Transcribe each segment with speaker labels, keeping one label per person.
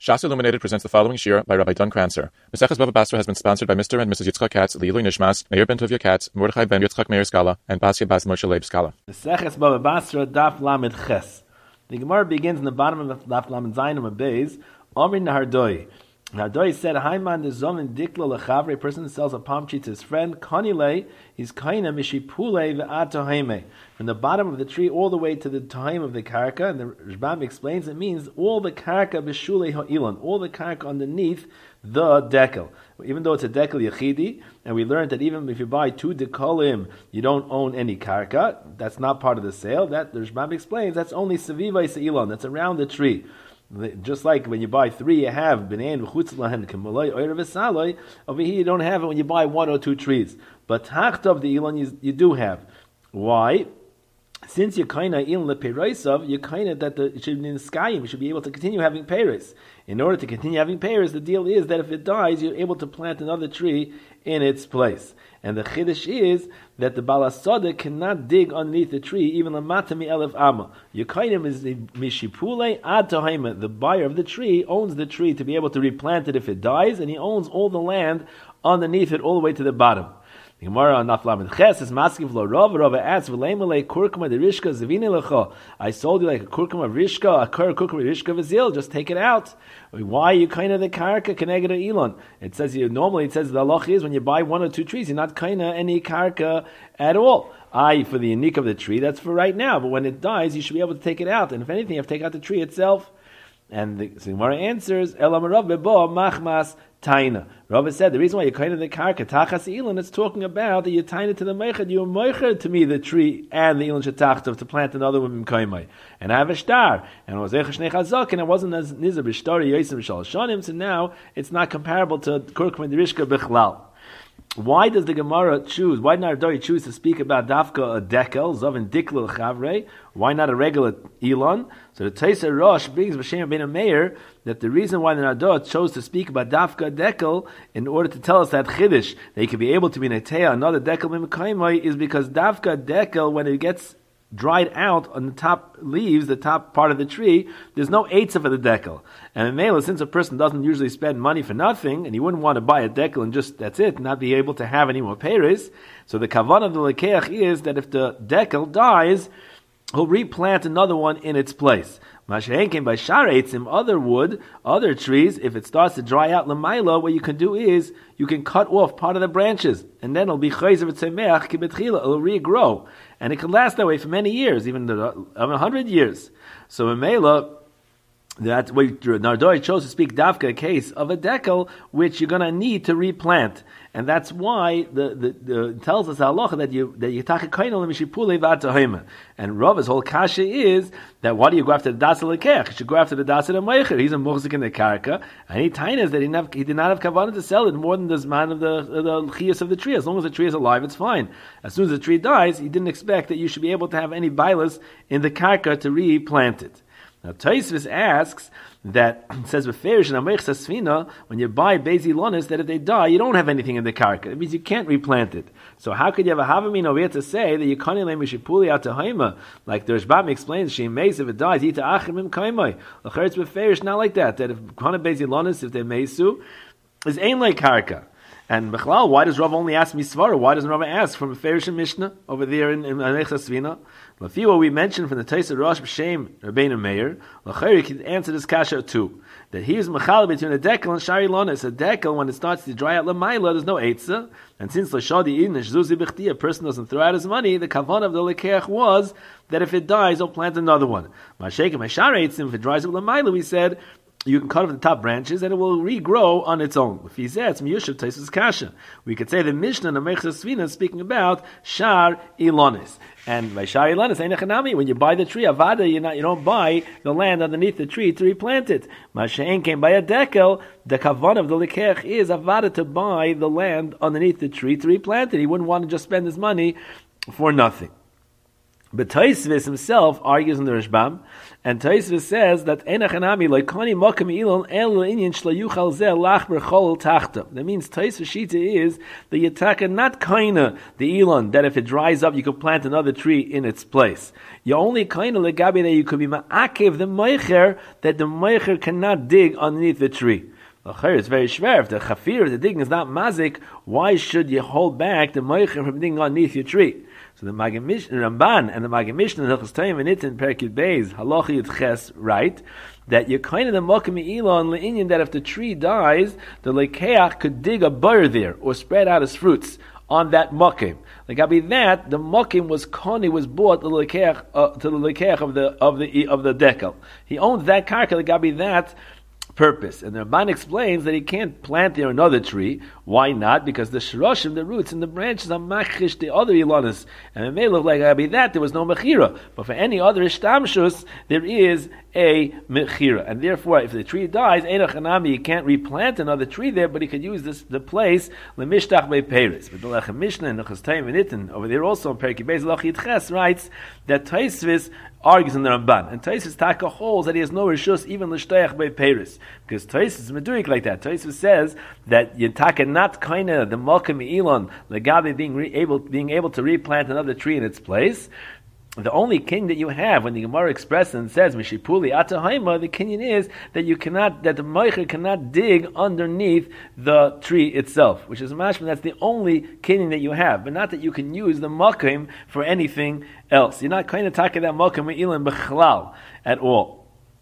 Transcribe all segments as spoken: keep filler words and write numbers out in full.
Speaker 1: Shas Illuminated presents the following shir by Rabbi Don Kranzer. Maseches Bava Basra has been sponsored by Mister and Missus Yitzchak Katz, Leilui Nishmas, Meir ben Tovia Katz, Mordechai ben Yitzchak Meir Skala, and Basia Bas Moshe Leib Skala.
Speaker 2: Maseches Bava Basra Daf Lamed Ches. The Gemara begins in the bottom of Daf Lamed Zayin of Beis. Omri Nahardoi. Nahardoi said, "Haiman de zomin diklo lechavre." A person sells a palm tree to his friend. Kanile, he's kaina mishipule ve'atoheme. From the bottom of the tree all the way to the time of the karka, and the Rashbam explains it means all the karka b'shulei ha'ilon, all the karka underneath the dekel. Even though it's a dekel yechidi, and we learned that even if you buy two dekolim, you don't own any karka. That's not part of the sale. That the Rashbam explains that's only sevivai se'ilon. That's around the tree. Just like when you buy three, you have b'nein v'chutz lahen k'maloi oyer v'saloi. Over here, you don't have it when you buy one or two trees. But tachtov the ilon you, you do have. Why? Since you're kind of in the pereisav, you're kind of that the it should be in the sky. You should be able to continue having peres. In order to continue having peres, the deal is that if it dies, you're able to plant another tree in its place. And the chiddush is that the balasada cannot dig underneath the tree, even the matami elef amma. Yekainim is the mishipule ad tohaima. The buyer of the tree owns the tree to be able to replant it if it dies, and he owns all the land underneath it all the way to the bottom. The Gemara on Daf Lamed Ches is masking for Rav. Rav asks, "V'leimalei kurkuma de rishka zevini lecha." I sold you like a kurkuma of rishka, a kur kurkuma rishka v'zil. Just take it out. Why are you kind of the karka keneged elon? It says you normally it says the halach is when you buy one or two trees, you're not kind of any karka at all. I for the unique of the tree, that's for right now. But when it dies, you should be able to take it out. And if anything, you have to take out the tree itself. And the Gemara answers, "Elam Rav bebo machmas." Taina. Rabbi said the reason why you're kind of the karka tachas elon, it's talking about that you're taina to the meichad, you're meichad to me the tree and the elon shetachtav to plant another one kaimai. And I have a star, and it was echishnei chazak, and it wasn't as nizar b'shtar yosim b'shal shanim. So now it's not comparable to kurkman derishka b'chlal. Why does the Gemara choose? Why did Nardari choose to speak about dafka a dekel zavin diklul chavre? Why not a regular elon? So the Taisa Rosh brings B'Shem Ben Meir that the reason why the Nardar chose to speak about dafka dekel in order to tell us that chiddush they could be able to be neteya another dekel mimkaimai is because dafka dekel when it gets dried out on the top leaves, the top part of the tree, there's no eitzah for the dekel. And in Mela, since a person doesn't usually spend money for nothing, and he wouldn't want to buy a dekel and just, that's it, not be able to have any more peres, so the kavanah of the lekeach is that if the dekel dies, he'll replant another one in its place. Mashenkin by shareitzim, other wood, other trees, if it starts to dry out lamaila, what you can do is, you can cut off part of the branches, and then it'll be chayzer v'tzemeach kibetchila, it'll regrow. And it can last that way for many years, even a hundred years. So in Mela, that way Nardoi chose to speak dafka a case of a dekel, which you're going to need to replant. And that's why the, the, the it tells us halacha that you that you take a kainol mishipule v'atohema. And Rav's whole kasha is that why do you go after the dasa lekech? You should go after the dasa the meicher. He's a muhzik in the karka, and he tainas that he didn't have, he did not have kavanah to sell it more than the zman of the the chiyus of the tree. As long as the tree is alive, it's fine. As soon as the tree dies, he didn't expect that you should be able to have any bilas in the karka to replant it. Now Taisvis asks that it says beferish and ameich sasfina when you buy bezi lonis that if they die you don't have anything in the karka. It means you can't replant it. So how could you have a havamin over here to say that you can't let mishipuli out to haima like the Rashbam explains she mays if it dies ita achrimim kaimai. The it's beferish not like that that if kana bezi lonis if they meisu is ain like karka. And Bechlal, why does Rav only ask Misvara? Why doesn't Rav ask from a Ferish and Mishnah over there in Anech Sasvina? Lafi, what we mentioned from the Taisa Rosh B'Shem Rabbeinu Meir, Lachari can answer this kasha too. That he is mechal between a dekel and shari lonis. A dekel, when it starts to dry out lamaila, there's no eitzah. And since l'shadi idnish zuzi b'chti, a person doesn't throw out his money, the kavanah of the lekeach was that if it dies, he'll plant another one. Mashake and mashar eitzim, if it dries up lamaila, we said, you can cut off the top branches and it will regrow on its own. We could say the Mishnah and the Mechas Svina is speaking about Shar Ilonis. And by Shar Ilonis, Einachanami, when you buy the tree, Avada, you're not, you don't buy the land underneath the tree to replant it. Masha'en came by a dekel, the kavan of the Lekech is Avada to buy the land underneath the tree to replant it. He wouldn't want to just spend his money for nothing. But Tosfos himself argues in the Rashbam, and Tosfos says that Enach Hanami loikani mokem ilon el inyan shlayuchal zeh lachber chol tachta. That means Tosfos shita is that you taka not kaina the elon that if it dries up you could plant another tree in its place. You only kaina legabi that you could be ma'akev the meicher that the meicher cannot dig underneath the tree. It's very schwer. If the chafir, the digging is not mazik, why should you hold back the meicher from digging underneath your tree? So the Magid Mishnah, Ramban, and the Magid Mishnah, the Hilchos Tayim and Itin, Perkid Beis, Halacha Yud Ches, right, that you're kind of the Mokem Elon Le'inyan, that if the tree dies, the Lekeach could dig a bur there, or spread out his fruits on that Mokem. Like I mean that, the Mokem was Koni, was bought to the Lekeach, uh, to the Lekeach of the, of the, of the Dekel. He owns that karka, like I mean that, purpose. And the Ramban explains that he can't plant there another tree. Why not? Because the shroshim, the roots and the branches are machish the other ilanis. And it may look like I be that there was no mechira. But for any other ishtamshus, there is a mechira. And therefore, if the tree dies, Einach Hanami, he can't replant another tree there, but he could use this the place lemishtach be'peres. But the Lechem Mishnah and the Hilchos Tayim and Itin, over there also in Perkei Beis Halacha Yud Ches writes that Tosfos argues in the Ramban, and Tosfos taka holds that he has no rishus even l'shtayach be'peres, because Tosfos is meduik like that. Tosfos says that you taka not kinda the mokem elon legabe being re- able being able to replant another tree in its place. The only king that you have, when the Gemara expresses and says Mishipuli Atahaima, the kinyan is that you cannot, that the Meicher cannot dig underneath the tree itself, which is mashman. That's the only kinyan that you have, but not that you can use the makim for anything else. You're not kind of talking that makim ilan bechlal at all.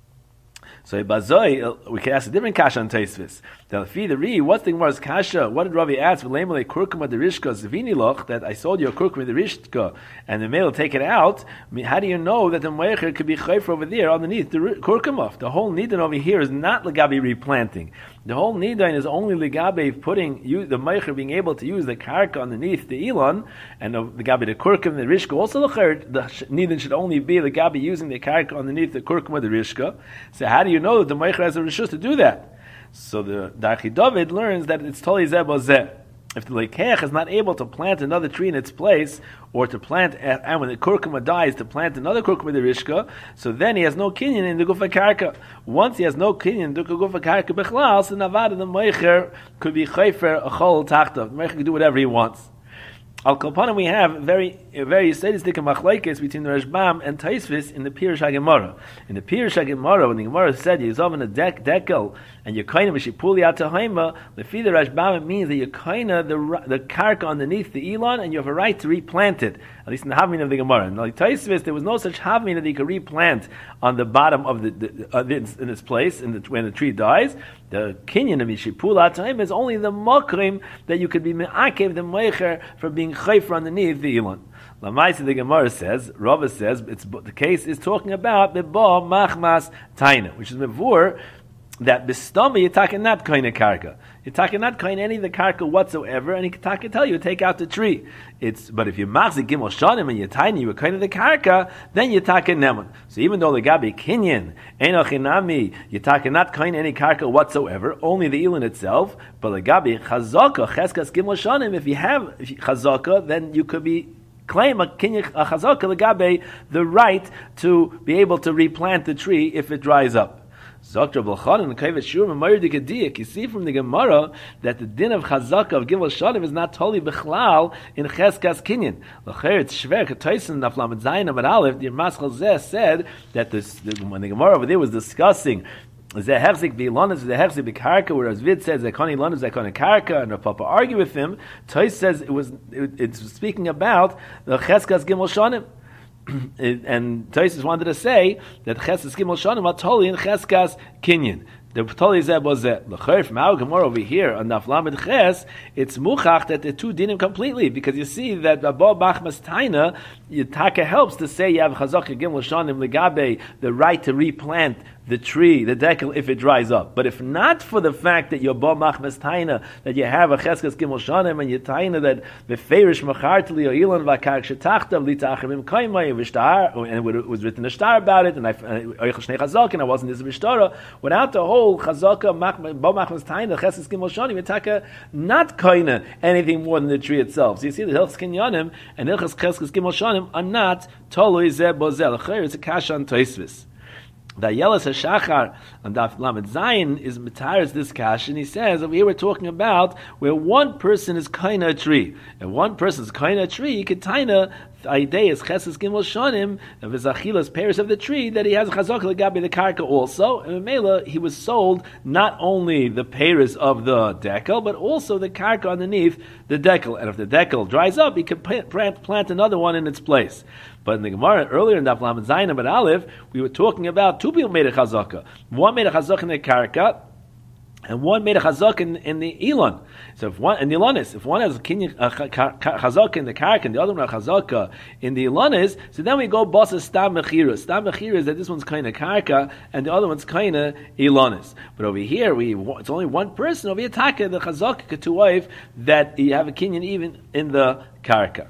Speaker 2: So Bazoi, we can ask a different kasha on Tosfos. The the re, what's the Gemara's kasha? What did Ravi ask? V'leimale kurkuma derishka zvini loch, that I sold you a kurkuma derishka, and the male will take it out. I mean, how do you know that the meicher could be chayfer over there underneath the kurkuma? The whole nidin over here is not legabi replanting. The whole nidin is only legabi putting you, the meicher being able to use the karka underneath the elon, and the legabi the kurkum the rishka. Also the the nidin should only be legabi using the karka underneath the kurkuma the rishka. So how do you know that the meicher has a rishus to do that? So the Darchi David learns that it's totally zeh bozeh. If the lekeach is not able to plant another tree in its place, or to plant, and when the kurkuma dies, to plant another kurkuma the rishka, so then he has no kinyan in the gufa karka. Once he has no kinyan in the gufa karka bechlal, so navada the meicher could be chayfer a chol tachtav. The meicher can do whatever he wants. Al Kolpana, we have very very sadistic machlekes between the Rashbam and Tosfos in the Pirush HaGemara. In the Pirush HaGemara, when the Gemara said Yizov in a dek, dekel and you're kind of Mishipuli Atahaima, the feed the Rashbam, it means that you're kind of the the karka underneath the elon, and you have a right to replant it. At least in the Havmin of the Gemara. In like Tosfos, there was no such Havmin that you could replant on the bottom of the, the uh, in its place in the, when the tree dies. The kinyan of Mishipuli Atahaima is only the makrim that you could be me'akev the meicher for being chayfer underneath the elon. Lamaisa, the Gemara says, Rava says, it's, the case is talking about the ba machmas taina, which is mevur that bistama you're talking not kind of karka. You're talking not kind any of the karka whatsoever, and he can talk, tell you take out the tree. It's but if you machzik gimel shanim and you're tiny, you're kind of the karka, then you're talking neman. So even though the gabi kinyan enochinami, you're talking not kind any karka whatsoever, only the elon itself. But the gabi chazaka cheskas gimel shanim, if you have chazaka, then you could be claim a kinyach a chazaka legabe the right to be able to replant the tree if it dries up. Zokter B'Chanan and Kaivet Shur and Mayr Dikadiyak. You see from the Gemara that the din of chazaka of Gimel Shalim is not totally bechlal in Cheskas Kinyan. L'cher it's shver k'toisen naflam zayin amad aleph. The Maschal Zeh said that this, the, when the Gemara over there was discussing Zehechzik b'ilonis, Zehechzik b'karka, whereas Vid says Zekoni lonis, Zekoni karka, and Rav Papa argue with him. Tois says it was it, it's speaking about the Cheskas Gimel Shanim. And Tosfos wanted to say that Cheskas Gimel Shanim are totally in Cheskas Kinyan. The totally zeh bozeh. L'chayr from our Gemara over here on Daf Lamed Ches, it's muchach that the two dinim completely, because you see that above Bachmas Taina, Yitaka helps to say you have Chazaka Gimel Shanim legabe the right to replant the tree, the dekel, if it dries up. But if not for the fact that you're bo machmas taina, that you have a cheskes gimel shanim, and you taina that beferish machartli or ilan vakar shetachtav litachrim kaimay v'shtar, and it was written a star about it, and I oichel shnei chazak, and I wasn't this v'shtara. Without the whole chazaka bo machmas taina, cheskes gimel shanim, you taka not kaina anything more than the tree itself. So you see the hilchas kinyanim and hilchas cheskes gimel shanim are not toloi zeh bozel. It's a kasha on Tosfos. The Yelas HaShachar on Daf Lamed Zayin is mitaris this kash, and he says over here we're talking about where one person is kaina a tree, and one person is kaina a tree. He can taina idea is cheses gimel shonim of his achilas pairs of the tree that he has a chazak legabe the karka also, and Mela he was sold not only the pairs of the dekel but also the karka underneath the dekel, and if the dekel dries up, he can plant, plant another one in its place. But in the Gemara earlier in Daf Lamed Zayin but Aleph, we were talking about two people made a chazaka. One made a chazaka in the karka, and one made a chazak in, in the Elon. So if one in the Elonis, if one has a chazak in the karka and the other one a chazaka in the Elonis, so then we go boss stam mechira. Stam mechira is that this one's kind of karka and the other one's kind of Elonis. But over here, we it's only one person over here. Taka the chazaka ketuayv that you have a kinyan even in the karka.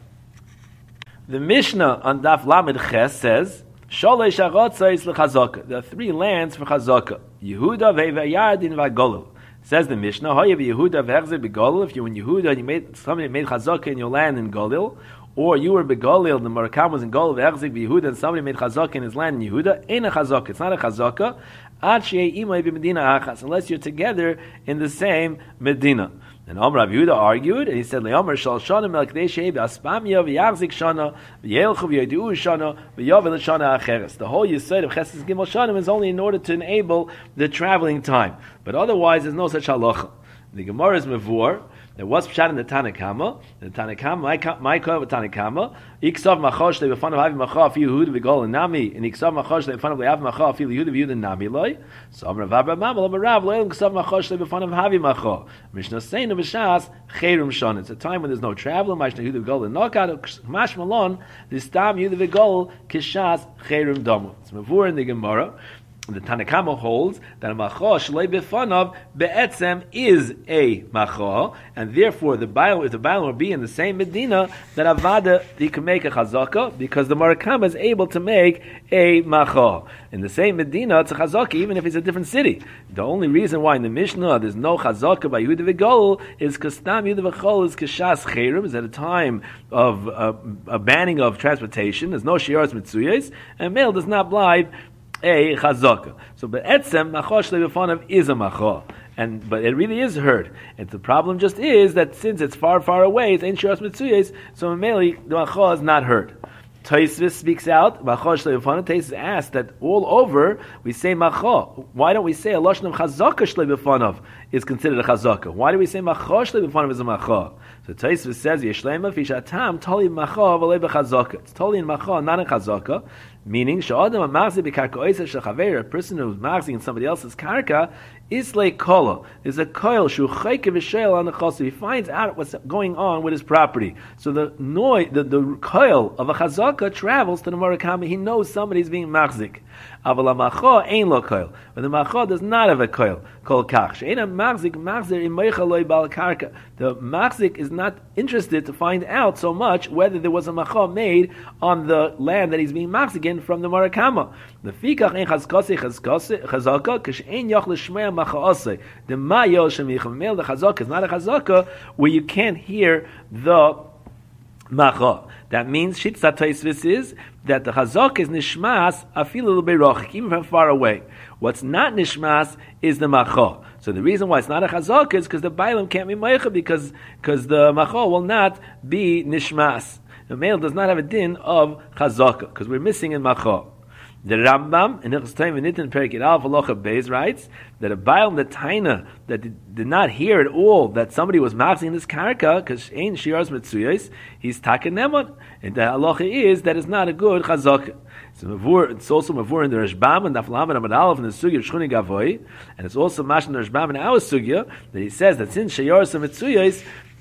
Speaker 2: The Mishnah on Daf Lamed Ches says, Sholesh arotzos lechazaka. There are three lands for chazaka. Yehuda ve'Yardin v'Golil. Says the Mishnah, Hoyev Yehuda ve'Hechzer b'Golil. If you were in Yehuda and you made somebody made chazaka in your land in Golil, or you were b'Golil, the Murakam was in Golil ve'Hechzer b'Yehuda, and somebody made chazaka in his land in Yehuda, ain't a chazaka. It's not a chazaka. Ad she'ei imay b'Medina achas, unless you're together in the same Medina. And Amar Rav Yehuda argued, and he said, "Le'amar shal shana melkdei shei b'aspamya v'yachzik shana v'yelchu v'yadiu shana v'yavel shana acheres." The whole yesod of Chesed Gimel Shanim is only in order to enable the traveling time, but otherwise there's no such halacha. The Gemara is mevur. There was pshat in the Tanakama. The Tanakama, my call with Tanakama. Iksav machosh lebefan of havi machav Yehuda v'gol and nami, and iksav machosh lebefan of le'av machav Yehuda v'Yehuda nami loy. So Amar Rav Abba Mamal Amar Rav loy iksav machosh lebefan of havi machav. Mishnah Seinu v'shas cheirum shon. It's a time when there's no travel. Mashna Yehuda v'gol and knockout. Mash malon this time Yehuda v'gol kishas cheirum damu. It's mavur in the Gemara. The Tanakama holds that a macho shlei b'fanav be'etzem is a macho, and therefore the baal, if the baal will be in the same Medina, that avada he can make a chazaka because the Murakama is able to make a macho in the same Medina. It's a chazaka even if it's a different city. The only reason why in the Mishnah there's no chazaka by Yehuda v'Gol is because Stam Yehuda v'Chol is kishas cheirim, is at a time of uh, a banning of transportation. There's no shiras mitzuyos, and male does not blind a chazaka. So, but etzem machosh lebefanav is a macho, and but it really is heard. And the problem just is that since it's far, far away, it's ain't shiras mitzuyos, so mainly the macho is not heard. Tosfos speaks out. Machosh lebefanav. Tosfos asks that all over we say macho. Why don't we say a lashon of chazaka lebefanav is considered a chazaka? Why do we say machosh lebefanav is a macho? So Tosfos says yeshlema fishatam tali macho v'lei b'chazaka. It's totally in macho, not in chazaka. Meaning, sha'adam amachzi b'karka shechaver, a person who's machzing in somebody else's karka, is like kola. There's a koil shu chayke v'sheil on the chossu. He finds out what's going on with his property. So the noise, the, the koil of a chazaka travels to the Murakama. He knows somebody's being machzik. Aval ha'macho ain't lo koil. But the macho does not have a koil. Kol kach. She'ein ha'machzik machzir imeicha loy bal karka. The machzik is not interested to find out so much whether there was a macho made on the land that he's being machzik in from the Murakama. The fikach ein chazkasi chazaka k'she'ein yoch l'shmei machaosei. The mayo shemicham mel the chazaka is not a chazaka where you can't hear the macha. That means Shitzat Tosfos is that the chazak is nishmas afil a little bit rochik, even from far away. What's not nishmas is the macha. So the reason why it's not a chazak is because the bailam can't be meicha because because the macha will not be nishmas. The male does not have a din of chazaka because we're missing in macha. The Rambam in Hilchos Tov V'Nitin Perek Alf Halacha Beis writes that a Baal the Taina that did, did not hear at all that somebody was machzing in this karka because ain't shiras mitzuyos, he's taken nemon, and the halacha is that is not a good chazaka. It's, mavur, it's also mavur in the Rashbam and Daf Lamed Amud Aleph in the Sugya of Shchuni Gavoy, and it's also mash in the Rashbam in our Sugya that he says that since shiras mitzuyos,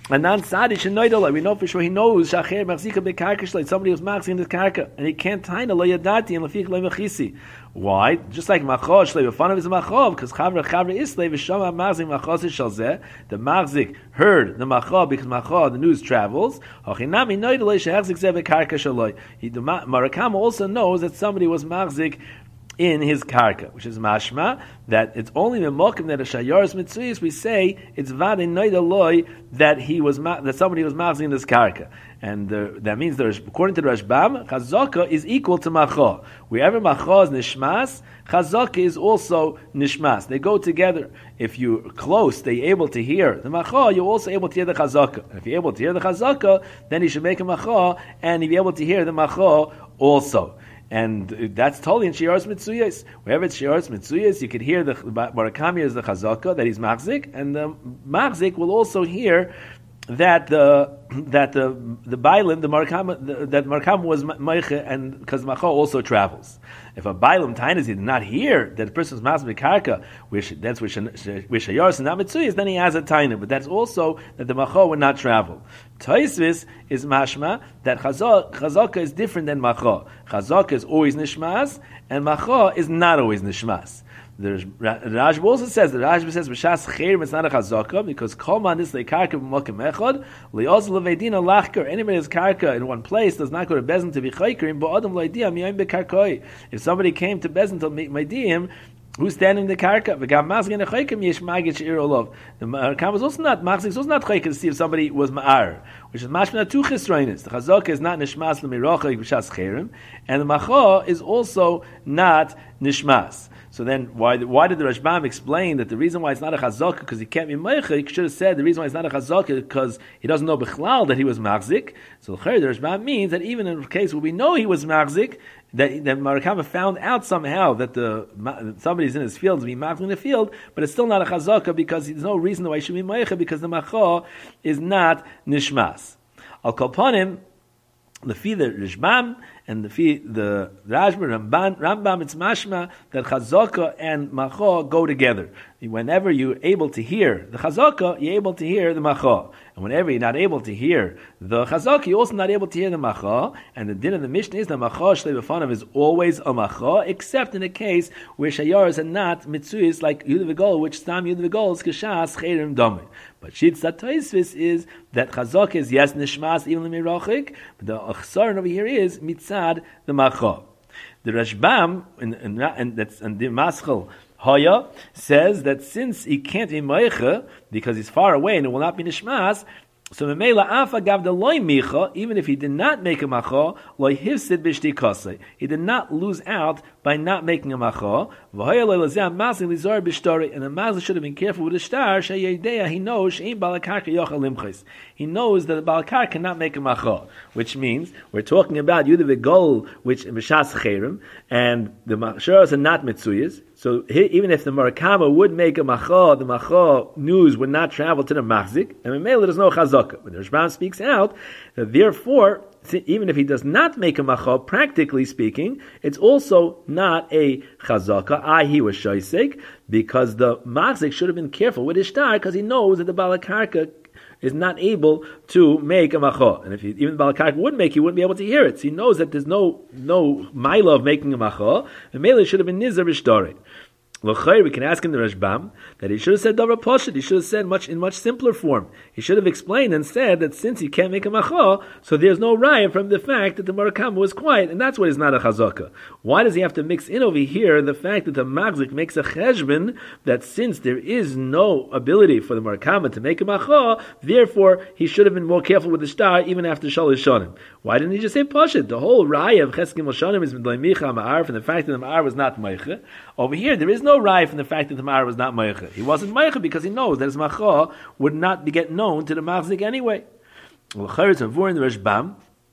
Speaker 2: And non sadi shenoidolai, we know for sure he knows shacher machzika bekarka, somebody who's machzik in this karka, and he can't taina lo yadati and lefik lo mechisi. Why? Just like machor shlei b'fanav is a machor, because chavra chavra islay v'shama machzik machor shalzeh. The machzik heard the machor because machor the news travels. Hachinami noidolai shehachzik zeh bekarka shaloi. The Marakam also knows that somebody was machzik in his karka, which is mashma, that it's only the mokim that a shayaris mitzuyis we say it's vade noidoloi that he was ma- that somebody was machzik in this karka. And uh, that means there's, according to the Rashbam, chazaka is equal to macha. Wherever macha is nishmas, chazaka is also nishmas. They go together. If you're close, they're able to hear the macha, you're also able to hear the chazaka. And if you're able to hear the chazaka, then you should make a macha, and you'll be able to hear the macha also. And that's totally in Shiaros Mitzuyas. Wherever it's Shiaros Mitzuyas, you could hear the Barakami is the chazaka, that he's machzik, and the machzik will also hear that the that the the Bailim, the Marakam, that Marakam was Meiche, and because Macha also travels. If a Bailim Tainas did not hear that the person is Masmik Karka, which that's which which Shayars and not Mitzuyas, then he has a Taina. But that's also that the Macha would not travel. Taisvis is mashma that Chazaka is different than Macha. Chazaka is always Nishmas, and Macha is not always Nishmas. The Rashba also says the Rashba says b'shas chayrim it's not a chazaka because kol man is lekarka b'mokim echad li'oz leveidina lachker. Anybody has karka in one place does not go to bezin to be chaykerim but adam lo'idiyam yayim bekarkoi. If somebody came to bezin to meet maidiyim, who's standing in the karka? V'gam mazgin and chaykim yesh magid she'ir olav. The Marakam was also not mazgin, also not chaykim to see if somebody was ma'ar, which is mashma two chisroinis. The chazaka is not nishmas l'mirocha b'shas chayrim, and the macha is also not nishmas. So then, why why did the Rashbam explain that the reason why it's not a chazaka because he can't be meicha? He should have said the reason why it's not a chazaka because he doesn't know bichlal that he was machzik. So the Rashbam means that even in a case where we know he was machzik, that that Marakama found out somehow that the somebody's in his field to be machzik in the field, but it's still not a chazaka because there's no reason why he should be meicha because the macha is not nishmas. Al kolpanim, the fi the Rashbam. And the the Rashba Ramban Rambam it's mashma that chazaka and macha go together. Whenever you're able to hear the chazaka, you're able to hear the macha, and whenever you're not able to hear the chazaka, you're also not able to hear the macha. And the din of the Mishnah is the macha shlei b'fanav is always a macha, except in the case where shayaras are not mitzuyis like Yud v'Gol, which stam Yud v'Gol is kashas chayrim domei. But Shitz Taisvis is that chazaka is yes nishmas even l'mirachik, but the achsaron over here is mitzvah the macha. The Rashbam and, and, and that's and the Maschel Haya says that since he can't be meicha because he's far away and it will not be nishmas, so Memela Afa gav the loy micha, even if he did not make a macha, loy hivsid b'shti kasei. He did not lose out by not making a macha. V'hoya loy lazeh mazil lizor b'shtori, and the mazil should have been careful with the star. Sheyedeya he knows she'im balakarka yochal limchis. He knows that the balakar cannot make a macha, which means we're talking about Yudav Gol, which b'shas chayrim, and the mashuras are not mitzuyas. So he, even if the Marakama would make a macha, the macha news would not travel to the machzik, and Memela there's no chazaka. But the Rashbam speaks out that therefore, even if he does not make a macha, practically speaking, it's also not a chazaka. I he was shaysek because the machzik should have been careful with his star because he knows that the balakarka is not able to make a macha, and if he, even the balakar would make, he wouldn't be able to hear it. So he knows that there's no no mila of making a macha. The mele should have been nizar b'shtori. L'chayr, we can ask him the Rashbam that he should have said davar poshut. He should have said much in much simpler form. He should have explained and said that since he can't make a macha, so there's no raya from the fact that the Marakama was quiet, and that's what is not a chazaka. Why does he have to mix in over here the fact that the Magzik makes a cheshbon that since there is no ability for the Marakama to make a macha, therefore he should have been more careful with the star even after shalosh shanim. Why didn't he just say poshut? The whole raya of cheskim shanim is midlaymicha ma'ar from the fact that the ma'ar was not meicha. Over here, there is no no raya from the fact that the Ma'ar was not Meicha. He wasn't Meicha because he knows that his Macha would not be get known to the Machzik anyway. Well, Charetz and Vur in the Rashbam,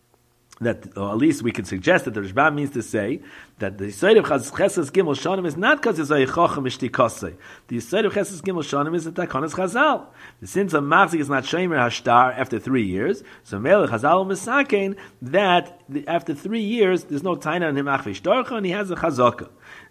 Speaker 2: that or at least we could suggest that the Rashbam means to say that the Yisrael of Chesed Gimel Shanim is not because it's a Yichacham Ishtikosei. The Yisrael of Chesed Gimel Shanim is the Takonis Chazal. Since a Machzik is not Shemer Hashtar after three years, so Melech Chazal Misakein that after three years there's no Taina on him Achvish Dorcha and he has a Chazaka.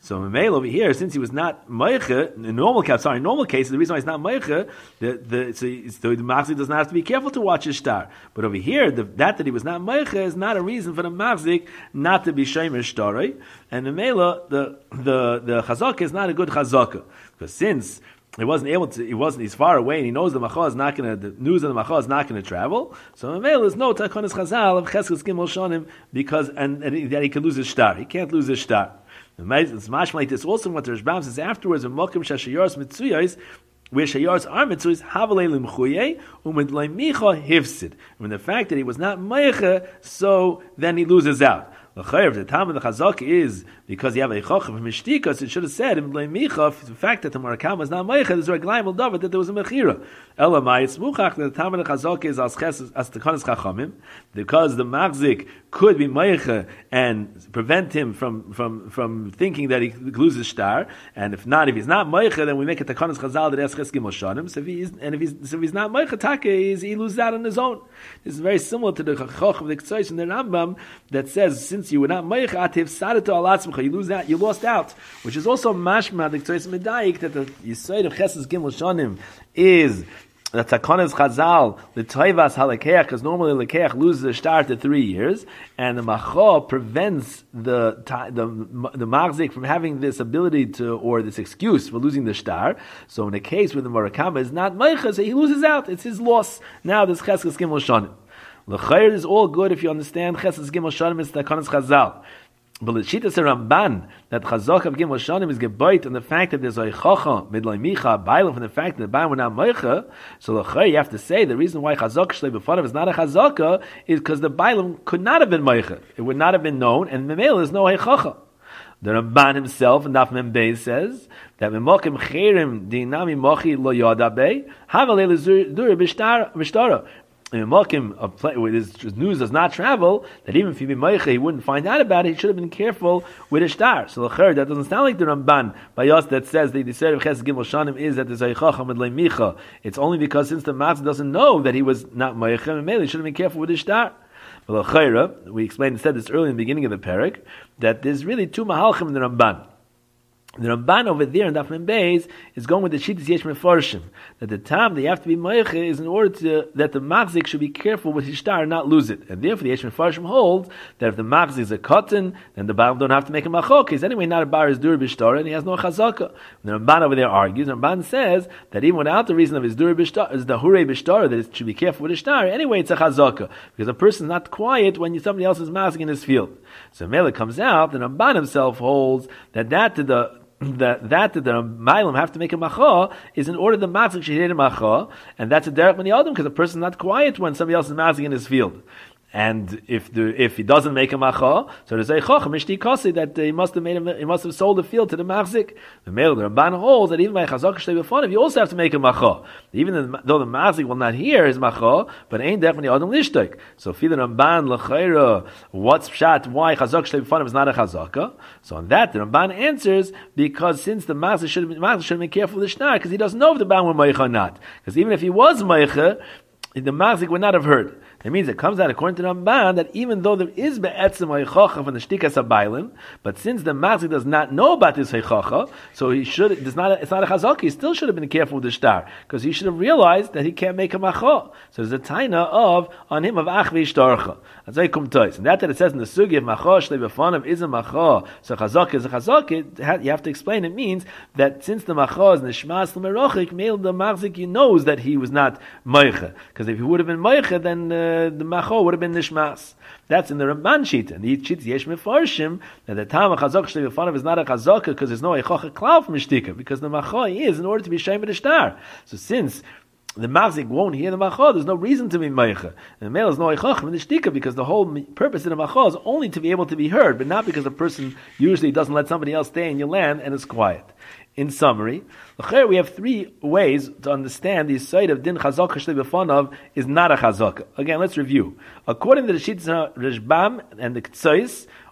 Speaker 2: So Mamela over here, since he was not Meicha, in normal case, sorry, in normal cases, the reason why he's not Meicha, the, the, so, so the Machzik does not have to be careful to watch his star. But over here, the, that that he was not Meicha is not a reason for the Machzik not to be Shemer Shtarei. And Mamela, the, the, the Chazaka is not a good Chazaka. Because since he wasn't able to, he wasn't, he's far away, and he knows the Macha is not going to, the news of the Macha is not going to travel. So Mamela is no Takonis Chazal of Cheskes Gimel Shonim, because, and, and that he can lose his star. He can't lose his star. It's much like this. Also, what the Rashbam says afterwards, in Mokim Shashayars Mitzuyos, where Shayars are Mitzuyos, Havalei Limchuye, Umidlei Micha Hivsid. When the fact that he was not Meicha, so then he loses out. The chayv, the time of the chazak is because you have a choch of mishtikas. It should have said in micha. The fact that the marakam was not meicha, there's a reglaim al davar that there was a mechira. Ela ma'is muchach. The time of the chazak is as ches as the konas chachamim, because the magzik could be meicha and prevent him from from from thinking that he loses star. And if not, if he's not meicha, then we make it the konas chazal that es ches gimel shanim. So if he is, and if he's so if he's not meicha, take he loses out on his own. This is very similar to the choch of the Ktsois in the Rambam that says since you were not meicha ativ sadatu alatzmecha, you lose out, you lost out, which is also mashma the Ktsois medayik that the yisoid of ches gimel shanim is that takonas chazal the toivas halakeach, because normally lekeach loses the star to three years, and the macho prevents the the the magzik from having this ability to, or this excuse for losing the star. So in the case where the marakama is not meicha, so he loses out. It's his loss. Now this cheskes gimel shanim. L'chayr is all good if you understand cheskes gimel shanim is takonas chazal. But the Shitas Ramban that Chazak of Gimel Shanim is geboit on the fact that there's a Chocha Midlai Micha Bailam from the fact that the Baim were not Meicha. So l'chayr you have to say the reason why Chazak Shlei B'Fanav is not a Chazaka is because the Bailam could not have been Meicha. It would not have been known, and Memel is no Chocha. The Ramban himself in Daf Mem Beis says that Memokim Cherim Dinami Mochi Lo Yoda Bei Havalei L'Zuri B'Shtara. In Mokim, where his news does not travel, that even if he be Meicha, he wouldn't find out about it. He should have been careful with his star. So l'chayr, that doesn't sound like the Ramban by us that says the decided of Ches Gimel Shanim is that there's a Chacham and Micha. It's only because since the Matzah doesn't know that he was not Meicha, and he should have been careful with his star. But l'chayr, we explained said this early in the beginning of the parak that there's really two mahalchim in the Ramban. The Ramban over there in Daf Mem Beis is going with the Shittas Yesh Mefarshim, that the time they have to be Meicha is in order to, that the Machzik should be careful with his star and not lose it. And therefore the Yesh Mefarshim holds that if the Machzik is a cotton, then the Baal don't have to make a Machok. He's anyway not a Bar is Dur B'Shtar and he has no Chazaka. And the Ramban over there argues, the Ramban says that even without the reason of his Dur B'Shtar, is the Hure B'Shtar, that it should be careful with his star, anyway it's a Chazaka. Because a person is not quiet when somebody else is Machzik in his field. So Mela comes out, and Ramban himself holds that that to the that that the Mailam have to make a macha is in order the matzik should hit a macha, and that's a derech mani adam because the person is not quiet when somebody else is matzik in his field. And if the if he doesn't make a macha, so there's a choch mishti kasi that he must have made a, he must have sold the field to the machzik. The male the Ramban holds that even by chazak shtei b'fanav you also have to make a macha, even though the machzik will not hear his macha, but ain't definitely adam lishtek. So for the Ramban l'chayra, what's pshat why chazak shtei b'fanav is not a chazaka? So on that the Ramban answers because since the machzik should have been machzik should have been careful with the shnar because he doesn't know if the ban were meicha or not. Because even if he was meicha, the machzik would not have heard. It means it comes out according to Ramban that even though there is be'etzem ha'yichacha from the shtikas habaylim, but since the machzik does not know about this ha'yichacha, so he should, it's not a, it's not a chazak, he still should have been careful with the shtar, because he should have realized that he can't make a macha. So there's a taina of, on him of ach v'ishtarcha. That's why kum tois. And that that it says in the sugi of macha, shlei b'fanav is a macha, so chazak is a chazak, it, you have to explain, it means that since the macha is nishmas l'merochik, male the machzik, he knows that he was not meicha. Because if he would have been meicha, then uh, the macho would have been nishmas. That's in the Ramban sheet, and the sheet yesh mefarshim that the time of chazak shlei b'fanav is not a chazaka because there's no echocha klav from shtika, because the macho is in order to be shem v'dishtar. So since the machzik won't hear the macho, there's no reason to be meicha. And the male is no echocha from the shtika because the whole purpose of the macho is only to be able to be heard, but not because a person usually doesn't let somebody else stay in your land and is quiet. In summary, we have three ways to understand the side of din chazaka shlei b'fanav is not a chazaka. Again, let's review. According to the Shittas Rashbam and the Ktsois,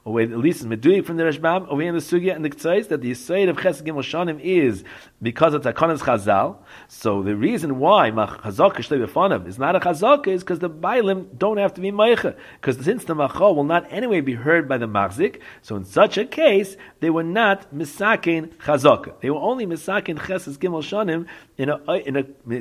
Speaker 2: or at least Meduik from the Rashbam, over here in the Sugya and the K'tzais, that the Yisayid of Ches Gimel Shanim is because it's Takonas Chazal. So the reason why Chazaka Shlei B'Fanav is not a Chazaka is because the Bailim don't have to be Meicha. Because since the Macha will not anyway be heard by the Machzik, so in such a case, they were not Misakin Chazaka. They were only Misakin Ches Gimel Shanim in a in a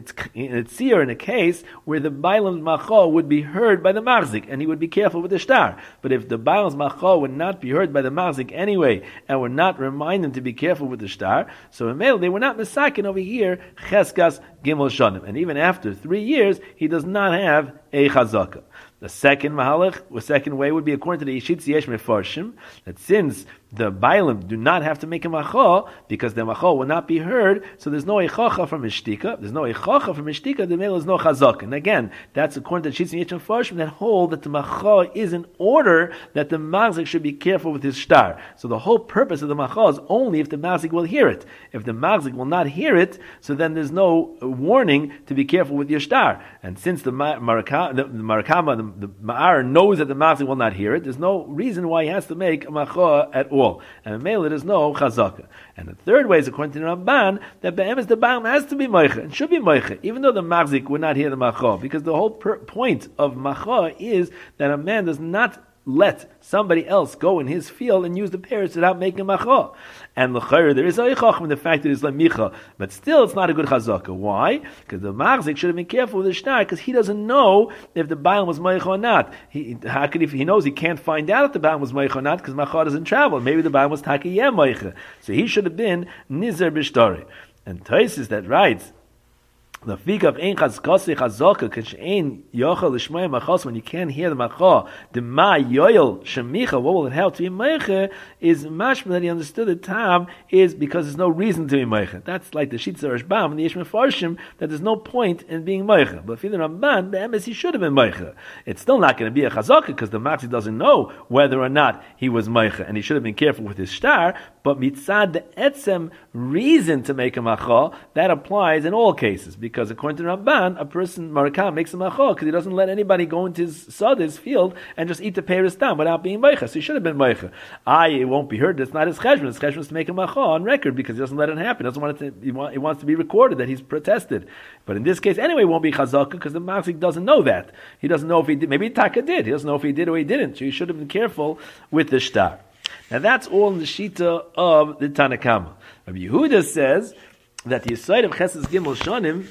Speaker 2: in a tzir, in a case where the Bailam's Macha would be heard by the Machzik, and he would be careful with the star. But if the Bailam's Macha would not be heard by the Machzik anyway, and would not remind them to be careful with the star, so in Mele, they were not Misakin over here, Cheskas Gimel Shanim. And even after three years, he does not have a Chazaka. The second mahalach, the second way would be according to the Yeshitz Yesh Mefarshim, that since the Bailim do not have to make a macha, because the macha will not be heard, so there's no echacha from Mishtika, there's no echacha from Mishtika, the male is no chazak. And again, that's according to the Yeshitz Yesh Mefarshim, that hold that the macha is in order that the Machzik should be careful with his star. So the whole purpose of the macha is only if the Machzik will hear it. If the Machzik will not hear it, so then there's no warning to be careful with your star. And since the Marakama, the, the Marakama, the the Ma'ar knows that the Machzik will not hear it, there's no reason why he has to make a Macha at all. And in Mele, there's no Chazaka. And the third way is according to the Ramban, that Be'emes the Ba'am has to be Meicha, and should be Meicha, even though the Machzik would not hear the Macha, because the whole per- point of Macha is that a man does not let somebody else go in his field and use the parrots without making a macha. And l'chayr, there is a ichach from the fact that it's lemicha, but still it's not a good chazaka. Why? Because the machzik should have been careful with the shtar, because he doesn't know if the baal was meicha or not. He, how could he, he knows he can't find out if the baal was meicha or not, because macha doesn't travel. Maybe the baal was takiyeh meicha. So he should have been nizer b'shtari. And Taisus that writes, the fig of ein chazkasi chazaka kish ein yochel l'shmei machos, when you can't hear the macha, the ma yoyel shemicha, what will it help to be meicha, is mashma that he understood the tam is because there's no reason to be meicha. That's like the Shitza Rashbam and the Yesh Mefarshim, that there's no point in being meicha. But for the Ramban, the emes he should have been meicha. It's still not going to be a chazaka because the Matzi doesn't know whether or not he was meicha, and he should have been careful with his star. But mitzad the etzem reason to make a macha, that applies in all cases. Because according to Ramban, a person, Marakam, makes a macha because he doesn't let anybody go into his sod, his field, and just eat the peiros down without being meicha. So he should have been meicha. I, it won't be heard. That's not his cheshbon. His cheshbon is to make a macha on record because he doesn't let it happen. He doesn't want it to, he, want, he wants to be recorded that he's protested. But in this case, anyway, it won't be chazaka because the Machzik doesn't know that. He doesn't know if he did. Maybe Taka did. He doesn't know if he did or he didn't. So he should have been careful with the shtar. Now that's all in the Shita of the Tanakama. Rabbi Yehuda says that the Yisayid of Chesed Gimel Shanim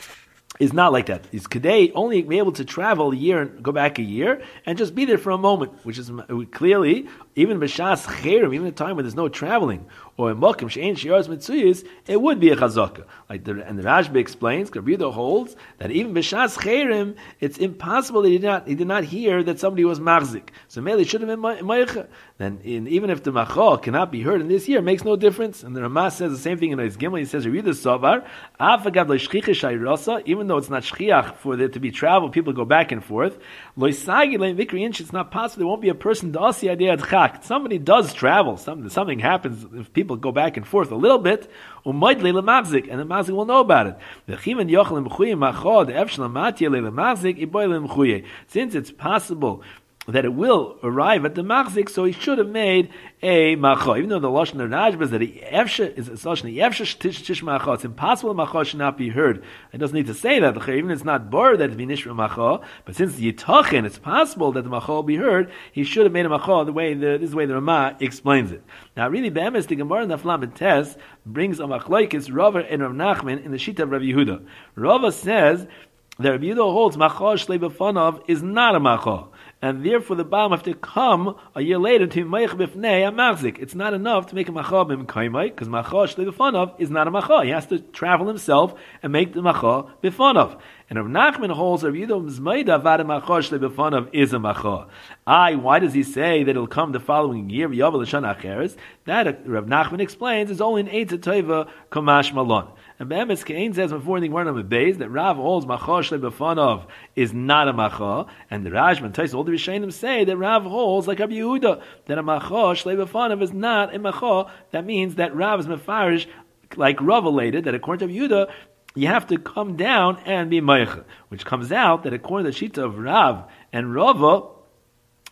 Speaker 2: is not like that. He's Kedei only be able to travel a year and go back a year and just be there for a moment, which is clearly, even B'Shas Cherim, even at a time when there's no traveling, or in Mokim She'en Shi'arz Mitzuyis, it would be a Chazaka. Like the, and the Rashba explains, Rabbi holds, that even B'Shas Cherim, it's impossible that he did not, he did not hear that somebody was Machzik. So Mele should have been Meicha. Then in, even if the Macha cannot be heard in this year, it makes no difference. And the Ramah says the same thing in his Gimel. He says, Rabbi Savar, Afagav L'Shchicha Shayrasa, even though it's not Shchiach for there to be travel, people go back and forth, Loisagi Le'Vikri Inch, it's not possible, there won't be a person Dasi Adei Adchak. Somebody does travel, something, something happens if people go back and forth a little bit, and the Machzik will know about it. Since it's possible that it will arrive at the Machzik, so he should have made a Macha. Even though the Lashon of Rajba is that he Efsha is Lashon Efsha Tish Macha, it's impossible Macha should not be heard. It doesn't need to say that. Even it's not bar that it's Nishra Macha, but since the Yitachin, it's possible that the Macha will be heard, he should have made a Macha the way the, this is the way the Ramah explains it. Now really, Be'emes, the Gemara in the Flam Tes brings a Machlaikis Rava and Rav Nachman in the Shita of Rabbi Yehuda. Rava says that Rabbi Yehuda holds Macha Shlei B'Fanav is not a Macha. And therefore the Baal have to come a year later to Meich Bifnei a Machzik. It's not enough to make a Macha B'Mkaimai, because Macha Shlei B'Fanav is not a Macha. He has to travel himself and make the Macha B'Fanav. And Rav Nachman holds Rav Yehuda Zmayda Vada Macha Shlei B'Fanav is a Macha. I, why does he say that it'll come the following year? Yavel L'Shana Acheres. That Rav Nachman explains is only in Eitz Tova Kamash Malon. And Be'emes Kain says before the Gemara number Beis that Rav holds Macha Shlei B'Fanav is not a Macha, and the Rashba and Tais all the Rishonim say that Rav holds like Rabbi Yehuda that a Macha Shlei B'Fanav is not a Macha. That means that Rav is mefarish like Rav related that according to Rabbi Yehuda you have to come down and be Meicha, which comes out that according to the Shita of Rav and Rava,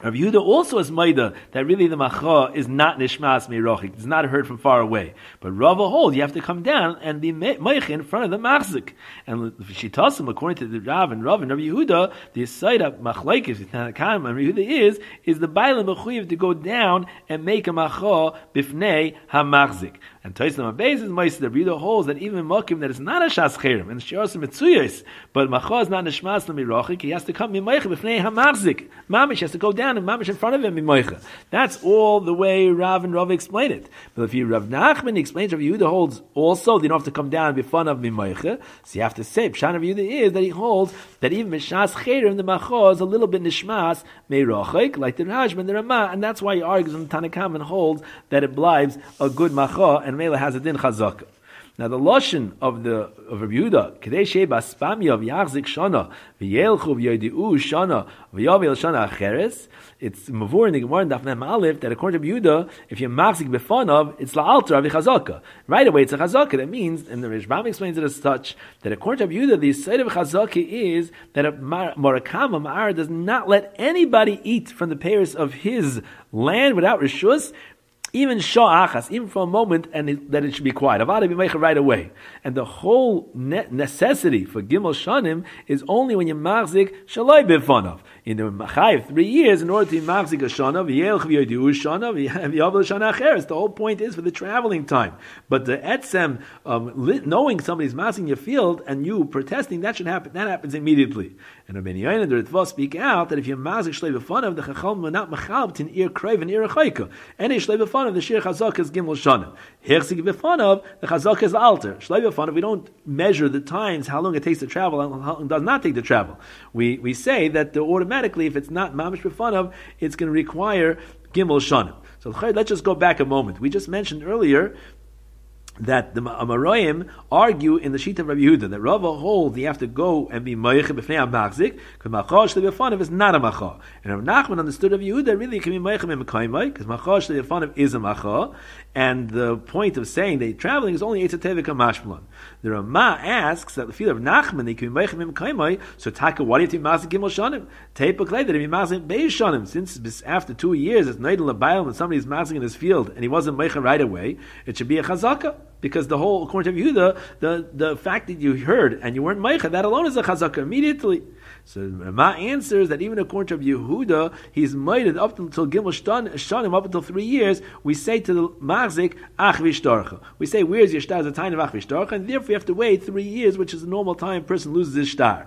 Speaker 2: Rabbi Yehuda also is maida that really the macha is not nishmas meirochik. It's not heard from far away. But Rava holds you have to come down and be meich in front of the machzik. And shitasim, according to the Rav and Rav and Rabbi Yehuda, the side of machlekes and Rabbi Yehuda is is the bailam mechuyev to go down and make a macha bifnei hamachzik. And Tosfos Beis is ma'aseh that Rabbi Yehuda holds that even makim that is not a shas cherem and shiras mitzuyos, but macha is not nishmas meirochik. He has to come meich bifnei hamachzik. Mamish has to go down and mamish in front of him in That's all the way Rav and Rav explain it. But if you Rav Nachman explains, Rav Yehuda holds also they don't have to come down and be fun of Mimoicha. So you have to say Pshan Rav Yehuda is that he holds that even Mishas Cherem the Macha is a little bit nishmas meirochik like the Rajman and the Ramah, and that's why he argues in Tanakam and holds that it blives a good Macha and Mela has a din chazaka. Now the lashon of the of Rabbi Yehuda, Kedei shei baspamya v'yachzik shana v'yelchu v'yodiu shana v'yavel shana acheres. It's mavur in the Gemara in Daf Mem Aleph that according to Rabbi Yehuda, if you're machzik b'fanav, it's la'alter v'chazaka. Right away, it's a chazaka. That means, and the Rishbam explains it as such, that according to Rabbi Yehuda, the side of chazaka is that a morakama ma'ar does not let anybody eat from the payers of his land without rishus. Even sha'achas, even for a moment, and it, that it should be quiet. Avada b'meicha right away. And the whole ne- necessity for gimel shanim is only when you machzik shaloi b'fanav. In the machayev, three years, in order to machzik a shana, v'yelch v'yodiu shana, v'yavel shana acheres. The whole point is for the traveling time. But the etzem, um, knowing somebody's machzik your field and you protesting, that should happen. That happens immediately. And Rabbi Yochanan and the Ritva speak out that if you machzik shaloi b'fanav, the chacham will not machal between ir krayv and ir achayka. Any shaloi b'fanav of the shir chazaka is gimel shana. Hirsig b'fanav, the chazaka is alter. Shloi b'fanav, we don't measure the times, how long it takes to travel, and how long it does not take to travel. We we say that the, automatically, if it's not mamish b'fanav, it's going to require gimel shana. So let's just go back a moment. We just mentioned earlier that the Amoraim argue in the sheet of Rabbi Yehuda that Rava holds you have to go and be meicha b'fnei hamachzik because macha shlei b'fanav is not a macha. And Rav Nachman understood Rabbi Yehuda really can be meicha b'mekaymai because macha shlei b'fanav is a macha. And the point of saying that traveling is only eitzatevik mashmalon. The Ramah asks that the field of Nachman they can be meicha b'mekaymai. So taka, why do you have to be machzik gimel shanim? Teipa klei that he be machzik beis shanim. Since after two years it's neidel l'bayil when somebody is machzik in his field and he wasn't meicha right away, it should be a chazaka. Because the whole, according to Yehuda, the, the fact that you heard and you weren't meicha, that alone is a chazaka immediately. So Ramah answers that even according to Yehuda, he's meited up until Gimel Shanim, up until three years. We say to the machzik, ach v'shtarcha. We say, where's your shtar? Is a time of ach v'shtarcha, and therefore you have to wait three years, which is the normal time a person loses his shtar.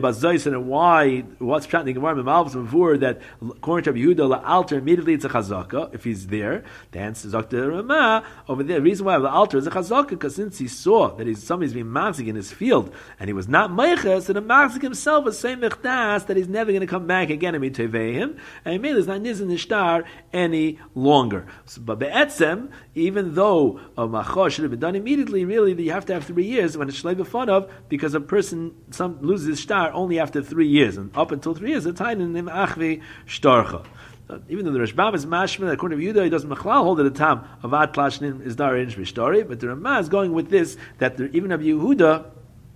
Speaker 2: And why? What's pshat in the Gemara Memalvus Mavur that according to Yehuda, la'alter immediately it's a chazaka if he's there. The answer is Doctor Ramah over there. The reason why the altar is a chazaka because since he saw that he's, somebody's being machzik in his field and he was not meicha, so the machzik himself was saying mechtas that he's never going to come back again and be tevei him, and he made is not nizin ishtar any longer. So, but be'etzem, even though a macha should have been done immediately, really you have to have three years when it's shlei b'fanav because a person some loses his shtar only after three years, and up until three years the time in him achvi shtarcha. Uh, even though the Rashbam is mashman, according to Yehuda, he doesn't machlal hold at the time of ad klashnin is dar in shvishtori, but the Ramah is going with this that the, even of Yehuda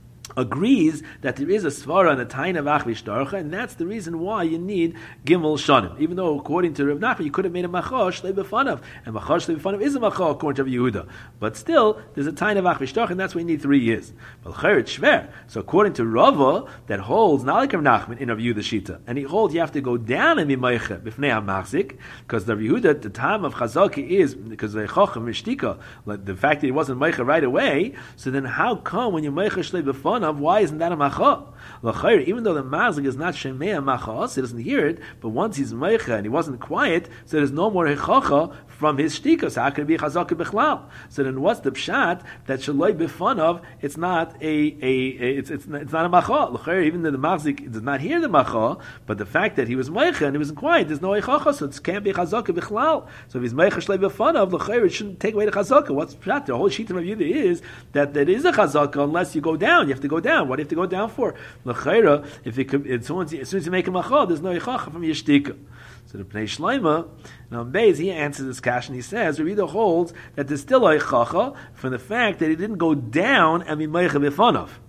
Speaker 2: agrees that there is a svara and a taina of ach v'shtarcha, and that's the reason why you need gimel shanim. Even though according to Rav Nachman you could have made a machash shlei b'fanav, and machash shlei b'fanav is a machash according to Yehuda, but still there's a taina of ach v'shtarcha, and that's why you need three years. But chayr shver. So according to Rava, that holds not like Rav Nachman in Rav Yehuda shita, and he holds you have to go down and be meicha b'fnei hamachzik, because the Rav Yehuda the time of chazaki is because the chacham mishtika, like the fact that he wasn't meicha right away. So then how come when you meicha shlei b'fanav, why isn't that a macha? Even though the mazik is not shemei macha, he doesn't hear it, but once he's meicha and he wasn't quiet, so there's no more hechacha from his shtika. So how can it be chazaka b'chlal? So then what's the pshat that shaloi b'fanav? It's not a, a, a it's it's not, it's not a macha. Even though the mazik does not hear the macha, but the fact that he was meicha and he wasn't quiet, there's no hechacha, so it can't be chazaka b'chlal. So if he's meicha shaloi b'fanav, l'chayr it shouldn't take away the chazaka. What's pshat? The whole shita of Yehuda is that there is a chazaka unless you go down. You have to go down. What do you have to go down for? L'chayra, if it could, as soon as, as soon as you make a macha, there's no yichacha from yishtika. So the Pnei Shleima, now Beis, he answers this question. He says, Rebbe holds that there's still a yichacha from the fact that he didn't go down and be meicha b'fanav.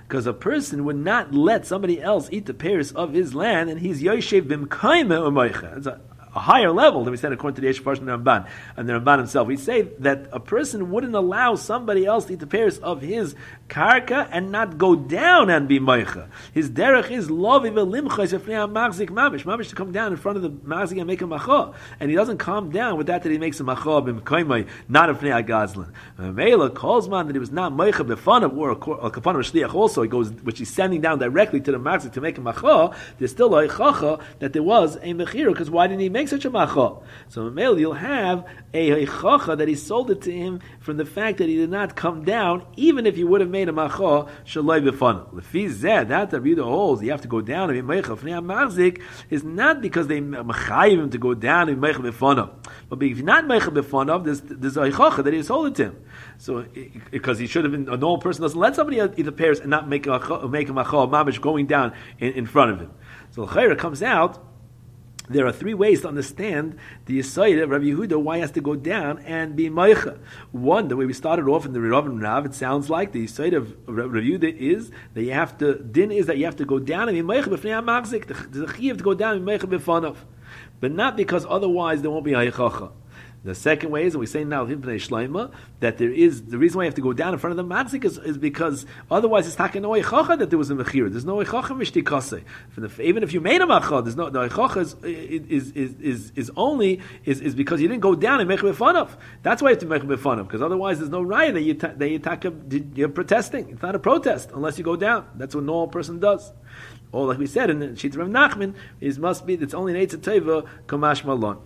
Speaker 2: because a person would not let somebody else eat the pears of his land, and he's Yoshev b'mkaime u'moicha. It's a a higher level than we said according to the Yeshiv Parshas and the Ramban and the Ramban himself. We say that a person wouldn't allow somebody else to eat the pears of his karka and not go down and be meicha. His derech is lovi v'limcha yifnei machzik mamish, mamish to come down in front of the machzik and make a macha, and he doesn't calm down with that that he makes a macha b'mkaimai, not ifnei agazlan. Mela calls man that he was not meicha b'fanav or a kafanah shliach also. He goes, which he's sending down directly to the machzik to make a macha. There's still a chacha that there was a mechira, because why didn't he make such a macha? So Mela, you'll have a chacha that he sold it to him from the fact that he did not come down, even if he would have made a macha shaloi b'fanav. Lefi zeh, that the Rebbe holds you have to go down and be meicha fnei machzik is not because they mechayiv him to go down and be meicha b'fanav, but if you're not meicha b'fanav, there's there's a chacha that he sold it to him. So because he should have been, a normal person doesn't let somebody eat the pears and not make a make a macha mamish going down in, in front of him. So l'chayra comes out. There are three ways to understand the Yisayid of Rabbi Yehuda, why he has to go down and be Meicha. One, the way we started off in the Rav and Rav, it sounds like the Yisayid of Rabbi Yehuda is that you have to, din is that you have to go down and be Meicha b'fnei HaMachzik. The Chiyuv to go down and be Meicha b'fanav. But not because otherwise there won't be Hayichacha. The second way is, and we say now that there is the reason why you have to go down in front of the matzik is, is because otherwise it's taking no eichacha that there was a mechira. There's no eichacha mishtikase. Even if you made a macha, there's no the eichacha is is, is is is only is, is because you didn't go down and make b'fanav. That's why you have to make b'fanav, because otherwise there's no raya that you ta- that you take you're protesting. It's not a protest unless you go down. That's what a normal person does. Or like we said in the Shita Rav Nachman, is must be it's only an eitzah teva kamash malon.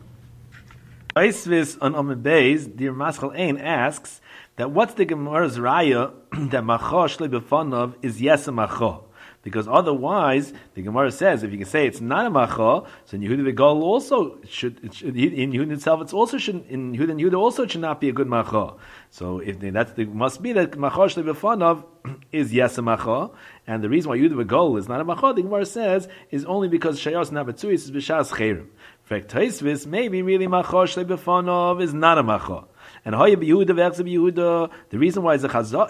Speaker 2: Aisvis on Amid Beis, Dir Maschal Ein asks that what's the Gemara's raya that macha shlei b'fanav is yes a macha, because otherwise the Gemara says if you can say it's not a macha, so in Yehuda v'Gal also should, it should in Yehuda itself it's also should in Yehuda and Yehuda also should not be a good macha. So if that's the must be that macha shlei b'fanav is yes a macha, and the reason why Yehuda v'Gal is not a macha, the Gemara says, is only because shayos nabatzuis is b'shas chayrim. In fact, Taisvis, maybe really macha shlei b'fanav is not a macha. And Hoya b'Yehuda v'Echza b'Yehuda, the reason why it's a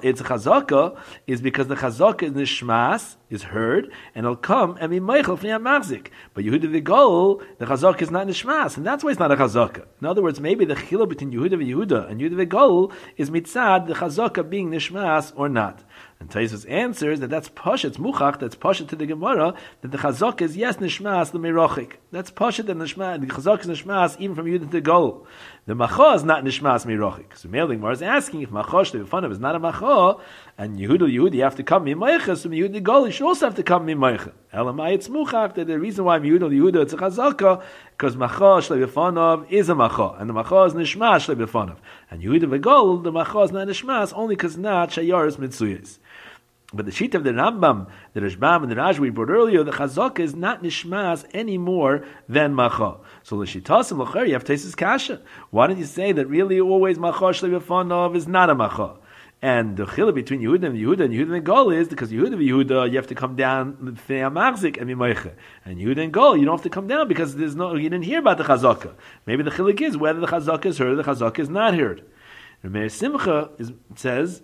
Speaker 2: chazaka is because the chazaka is nishmas, is heard, and it'll come and be meichel fnei machzik. But Yehuda v'Gol, the chazaka is not nishmas, and that's why it's not a chazaka. In other words, maybe the chila between Yehuda v'Yehuda and Yehuda v'Gol is mitzad the chazaka being nishmas or not. And Taisus answers that that's pasha, it's muchach, that's pasha to the Gemara, that the chazak is yes nishmas l'mirochik. That's pasha that nishmas, the chazak is nishmas even from Yehuda to Gol. The macha is not nishmas mirochik. So Meir Gemara is asking if macha shlei b'fanav is not a macha, and Yehuda Yehuda you have to come mimaycha, so Yehuda to Gol you should also have to come mimaycha. Elamai it's muchach that the reason why Yehuda Yehuda it's a chazaka because macha shlei b'fanav is a macha, and the macha is nishmas shlei b'fanav, and Yehuda v'Gol the macha is not nishmas only because not shayaris mitzuyis. But the sheet of the Rambam, the Rashbam, and the Raj we brought earlier, the chazaka is not nishmas any more than macha. So the shitasim l'cher you have Taisus kasha. Why didn't you say that really always macha shlei b'fanav is not a macha? And the chila between Yehuda and Yehuda and Yehuda and Gol is because Yehuda and Yehuda you have to come down fnei machzik and mimeicha, and Yehuda and Gol you don't have to come down because there's no you didn't hear about the chazaka. Maybe the chilik is whether the chazaka is heard or the chazaka is not heard. Meir Simcha is, says.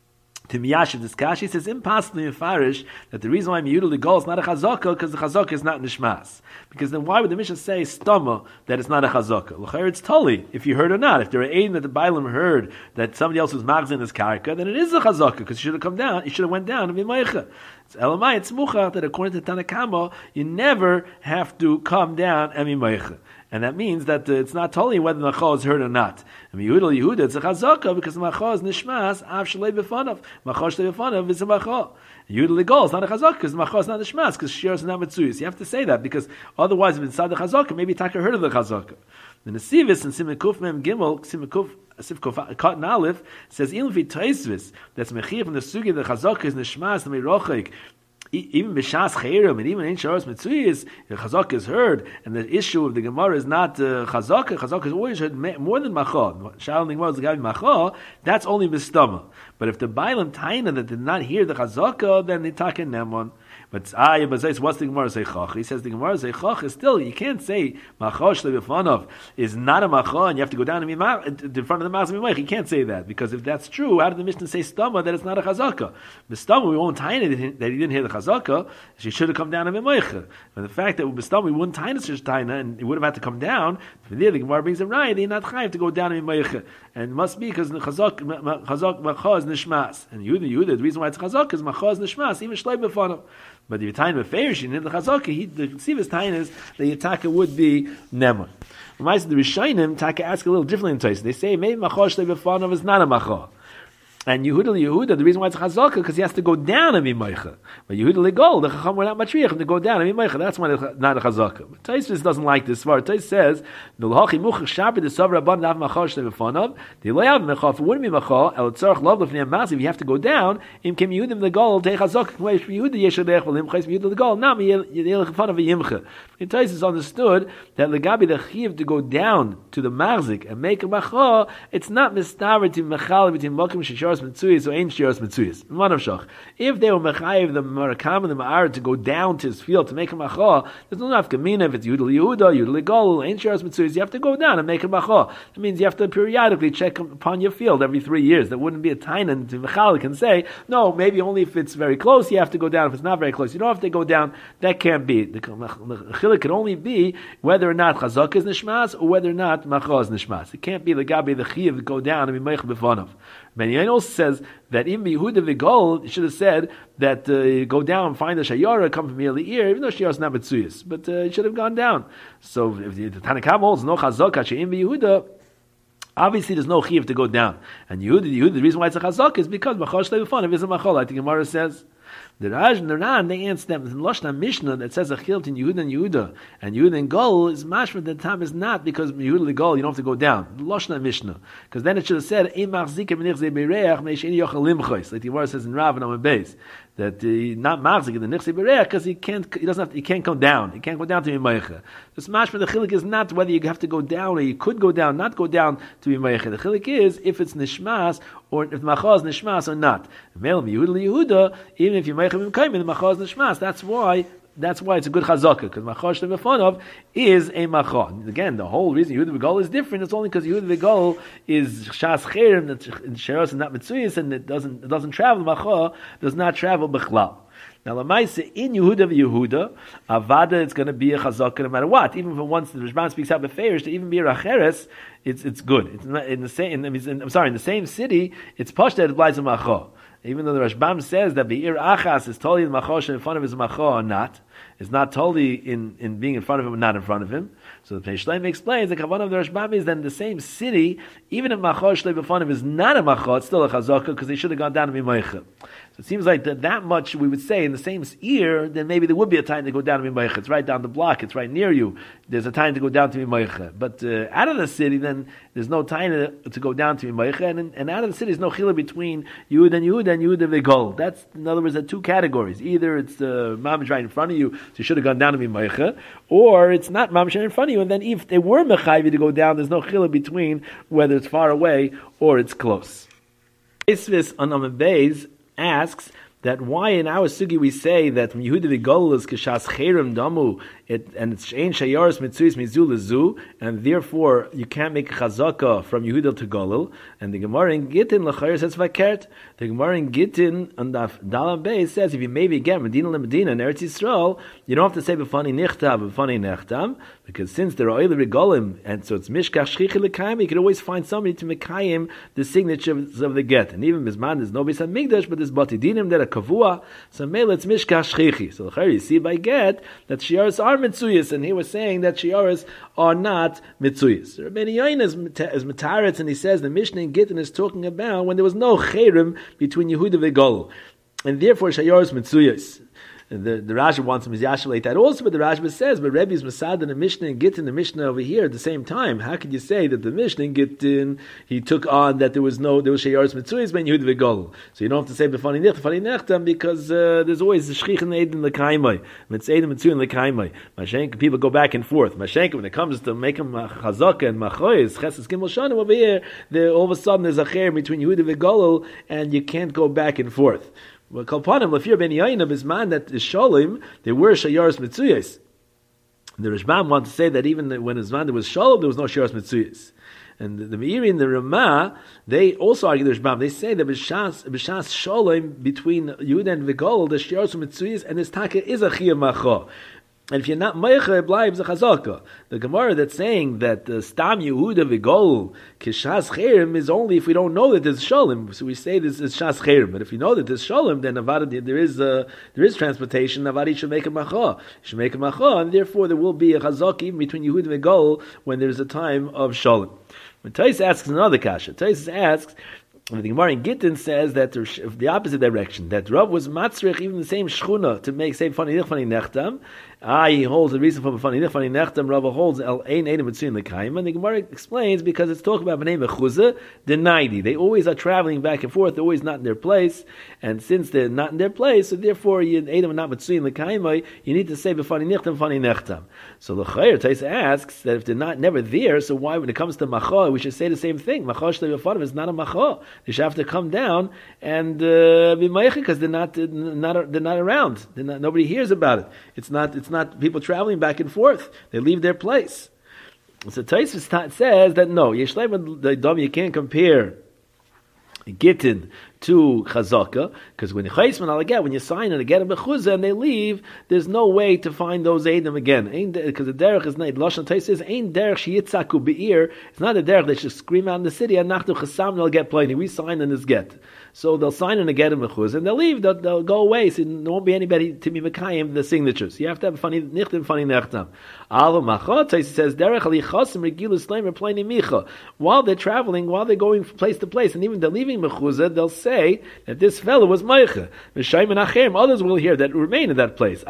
Speaker 2: To Miyashiv this kashi says impossibly in Farish that the reason why Yehuda L'Gol is not a chazaka because the chazaka is not nishmas. Because then why would the Mishnah say stama that it's not a chazaka? L'chayr it's totally if you heard or not. If there are aid that the Bailam heard that somebody else was magzin his karka, then it is a chazaka because you should have come down. You should have went down and be meicha. It's elamai it's mucha that according to Tanakama you never have to come down and be meicha. And that means that uh, it's not totally whether the macha is heard or not. I mean, Yehuda Yehuda, it's a chazaka because the macha is nishmas, av shalei b'fanav. Macha shalei b'fanav is a macha. Yehuda L'Gol is not a chazaka because the macha is not nishmas, because shir is not mitzuyis. You have to say that because otherwise, if it's inside the chazaka, maybe Taka heard of the chazaka. The Nesivis in Siman Kuf Mem Gimel, Siman Kuf Sif Kuf Cotton Aleph says in Levi Taisvis that's mechir from the sugi the chazaka is nishmas the mirochik. Even b'shas chayrim and even in sharos mitzuyis, the chazaka is heard, and the issue of the Gemara is not uh, chazaka. Chazaka is always heard more than macha. Shalom the Gemara is the guy macha. That's only b'stama. But if the Bailam Taina that did not hear the Chazaka, then they talk in Nemon. But ah, but what's the Gemara say Chach? He says the Gemara say Chach is still, you can't say Machosh Lebefanov is not a Macha and you have to go down in front of the Machaz Mimoich. You can't say that, because if that's true, how did the Mishnah say Stama that it's not a Chazaka? B'Stama we won't Taina that he didn't hear the Chazaka, she should have come down in Mimoich. But the fact that with B'Stama we wouldn't Taina such Taina and it would have had to come down, from there the Gemara brings a right, they're not Chayiv to go down in Mimoich. And it must be because the Chazak, Chazak Macha is Nishmas. And Yehuda, Yehuda, the reason why it's Chazak is Macha is Nishmas, even Shlei Befanov. But the Yitayim Beferish in the Chazaka, he the Sivas Tain is the Yitaka would be Nemon. The Rishayim Taka ask a little differently in Tais. They say maybe Machosh Lebefanov is not a Macha. And Yehuda Yehuda, the reason why it's Chazaka, because he has to go down and be Meicha. But Yehuda Legol, the Chacham were not Matriach to go down and be Meicha. That's why it's not a Chazaka. But Tais doesn't like this far. Tais says, the L'hachi Muchach Shabbat the Savra Abban Nav Machosh Lebefanov. The Le'av Mecha, if it wouldn't be Mecha, El Tzarech Lov Lefnei Mas, if you have to go down, Im Kim Yehudim Legol, Tei Chazaka, K'mei Yehuda Yeshadech V'limcha, Yehuda Legol, Nam Yelech Fanov Yimcha. And Tais is understood that Legabi the Chiv to go down to the Marzik and make a Macha, it's not Mistaver to Mechal between Mokim Shesharos Mitzuyis or Ein Shiras Mitzuyis. If they were Mechayiv the Marakam and the Ma'ar to go down to his field to make a Macha, there's no nafkamina if it's Yudel Yehuda, Yudel Legol, Ein Shiras Mitzuyis. You have to go down and make a Macha. That means you have to periodically check upon your field every three years. That wouldn't be a Tainan to Mechal can say, no, maybe only if it's very close you have to go down. If it's not very close, you don't have to go down. That can't be. The Chilik can only be whether or not Chazak is Nishmas or whether or not Macha is Nishmas. It can't be the Gabi the Chiv go down and be Meich Befanov. Ben Yain also says that in Yehuda Vigol, it should have said that uh, go down, find the Shayara, come from the ear, even though Shayara is not Mitzuyas. But uh, it should have gone down. So if the Tanakam holds no Chazaka, She'im Yehuda, obviously there's no Chiv to go down. And Yehuda, Yehuda, the reason why it's a Chazaka is because Machosh Leifon, is a Machol, like the Gemara says. The Raj and the Ran, they answer them in Loshna Mishnah that says a chilt in Yehuda and Yehuda, and Yehuda and Gol is mashma. The time is not because Yehuda and Gol you don't have to go down. Loshna Mishnah, because then it should have said Imach Zikem Nichzei Bereach Meisheni Yochel Limchois, like the Gemara says in Rav and Amar Beis, that uh, not Machzik in the Nichzei Bereach because he can't, he doesn't have, to, he can't come down, he can't go down to Mimaycha. This mashma the chilik is not whether you have to go down or you could go down, not go down to Mimaycha. The chilik is if it's nishmas or if Macha is nishmas or not. Mele Yehuda Yehuda, even if you make him kaim in the Macha is nishmas. That's why. That's why it's a good chazaka, because Machosh Lebefanov is a Macha. Again, the whole reason Yehuda V'Gol is different. It's only because Yehuda V'Gol is Shas Cherim, that Sheros is not Mitzuyis, and it doesn't it doesn't travel. Macha does not travel B'chlal. Now, Lamaisa in Yehuda v'Yehuda, Avada, it's going to be a chazaka no matter what. Even if once the Rishban speaks out beferish, to even be a racheres, it's it's good. It's not in the same. In, in, I'm sorry, in the same city, it's posh that it applies to macha. Even though the Rashbam says that Be'ir Achas is totally in Machosh in front of his Macho or not, it's not totally in, in being in front of him or not in front of him. So the Pnei Shleim explains the Kavanah of the Rashbam is that in the same city, even if Machosh Shleim in front of him is not a Macho, it's still a Chazaka because they should have gone down to be Meicha. So it seems like that, that much we would say in the same ear, then maybe there would be a time to go down to be Meicha. It's right down the block, it's right near you. There's a time to go down to be Meicha. But uh, out of the city, then there's no time to, to go down to be Meicha. And, and out of the city, there's no chila between Yud and Yud and Yud and V'Gol. That's, in other words, there are two categories. Either it's the uh, Mamish right in front of you, so you should have gone down to be Meicha, or it's not Mamish right in front of you, and then if they were Mechayvi to go down, there's no chila between whether it's far away or it's close. Isvis on Amar Beis asks that why in our sugi we say that from Yehuda V'Gol is Kishas Cherem Damu, it, and it's Ein Shayaris Mitzuyis Mizu Lezu, and therefore you can't make a chazaka from Yehuda to Golil. And the Gemara in Gittin L'Chayr says Vakert. The Gemara in Gittin on the Dalam Bey says if you maybe get Medina LeMedina in Eretz Yisrael, you don't have to say B'fani Nichtav B'fani Nechtam, because since there are Oile Regolim, and so it's Mishkach Shchichi L'Kayim, you can always find somebody to Mekayim the signatures of the get. And even Bisman there's no Beis HaMikdash, but there's Batidinim that are Kavua, so Mele it's Mishkach Shchichi. So L'Chayr you see by get that Shiaras are Mitzuyas, and he was saying that Shiaras are not Mitzuyas. Rabbeinu Yain is, is Metaretz, and he says the Mishnah in Gittin is talking about when there was no Cherem between Yehuda V'Gol, and therefore Shiaras Mitzuyas. The, the Rashi wants to misyashalate that also, but the Rashi says, but Rebbe's Masad and the Mishnah and Gittin, the Mishnah over here at the same time. How could you say that the Mishnah and Gittin, he took on that there was no, there was Sheyaris Mitzuyis ben Yehud v'Gol. So you don't have to say B'fani Nechtam, B'fani Nechtam, because uh, there's always the Shchich and Eid in the Kaimai. Mitzayim and Mitzuyin the Kaimai. Mashenka, people go back and forth. Mashenka, when it comes to make them Chazaka and Machois, Chesed Gimel Shanim over here, there, all of a sudden there's a Cher between Yehud v'Gol, and you can't go back and forth. Well, Kalpanim, Lafir ben Yainab is man that is Sholem, there were Shayaris Mitzuyas. The Rishbam want to say that even when his man there was Sholem, there was no Shayaris Mitzuyas. And the, the Meiri and the Ramah, they also argue the Rishbam. They say that B'shas B'shas Sholem between Yehuda and Vigol, the Shayaris Mitzuyas, and this Taka is a Chiyah Macho. And if you're not Meicha, it blives a Chazaka. The Gemara that's saying that the Stam Yehuda Vigol Kishas Cherim is only if we don't know that there's Sholem. So we say this is Shas Cherim. But if you know that there's Sholem, then Avada, there is uh, there is transportation. Avadi should make a Macha. Should make a Macha, and therefore there will be a Chazaka even between Yehuda and Vigol when there's a time of Sholem. When Tais asks another kasha, Tais asks, the Gemara in Gittin says that the opposite direction, that Rav was matzrich even the same shchuna to make same funny funny nechtam. Ah, he holds the reason for funny funny nechtam. Rav holds el ein ein between the kaim, and the Gemara explains because it's talking about bnei mechuzah the ninety. They always are traveling back and forth. They're always not in their place, and since they're not in their place, so therefore you eidim not between the kaim. You need to say b'funny nechtam funny nechtam. So the Chayyar Taisa asks that if they're not never there, so why when it comes to macha we should say the same thing? Macha shlei b'fanav is not a macha. They should have to come down and uh, be meicha because they're not, uh, not they're not around. They're not, nobody hears about it. It's not it's not people traveling back and forth. They leave their place. So Taisvis says that no, Yeshleim the dom you can't compare Gittin to Chazaka, because when you chaysman al get when you sign and get a bechuzah and they leave, there's no way to find those eidim again. Because the derech is not lashon Tais says ain't derech sheyitzaku beir. It's not a derech they should scream out in the city and nachtu chasam they'll get plenty. We sign in this get, so they'll sign and get a bechuzah and they'll leave. They'll, they'll go away. So there won't be anybody to be mekayim the signatures. You have to have funny nichtim funny nechtam. Alo machot Tais says derech alichasim regilus slaim plenty micha. While they're traveling, while they're going from place to place, and even they're leaving mechuzah, they'll say that this fellow was Meicha. Others will hear that remain in that place.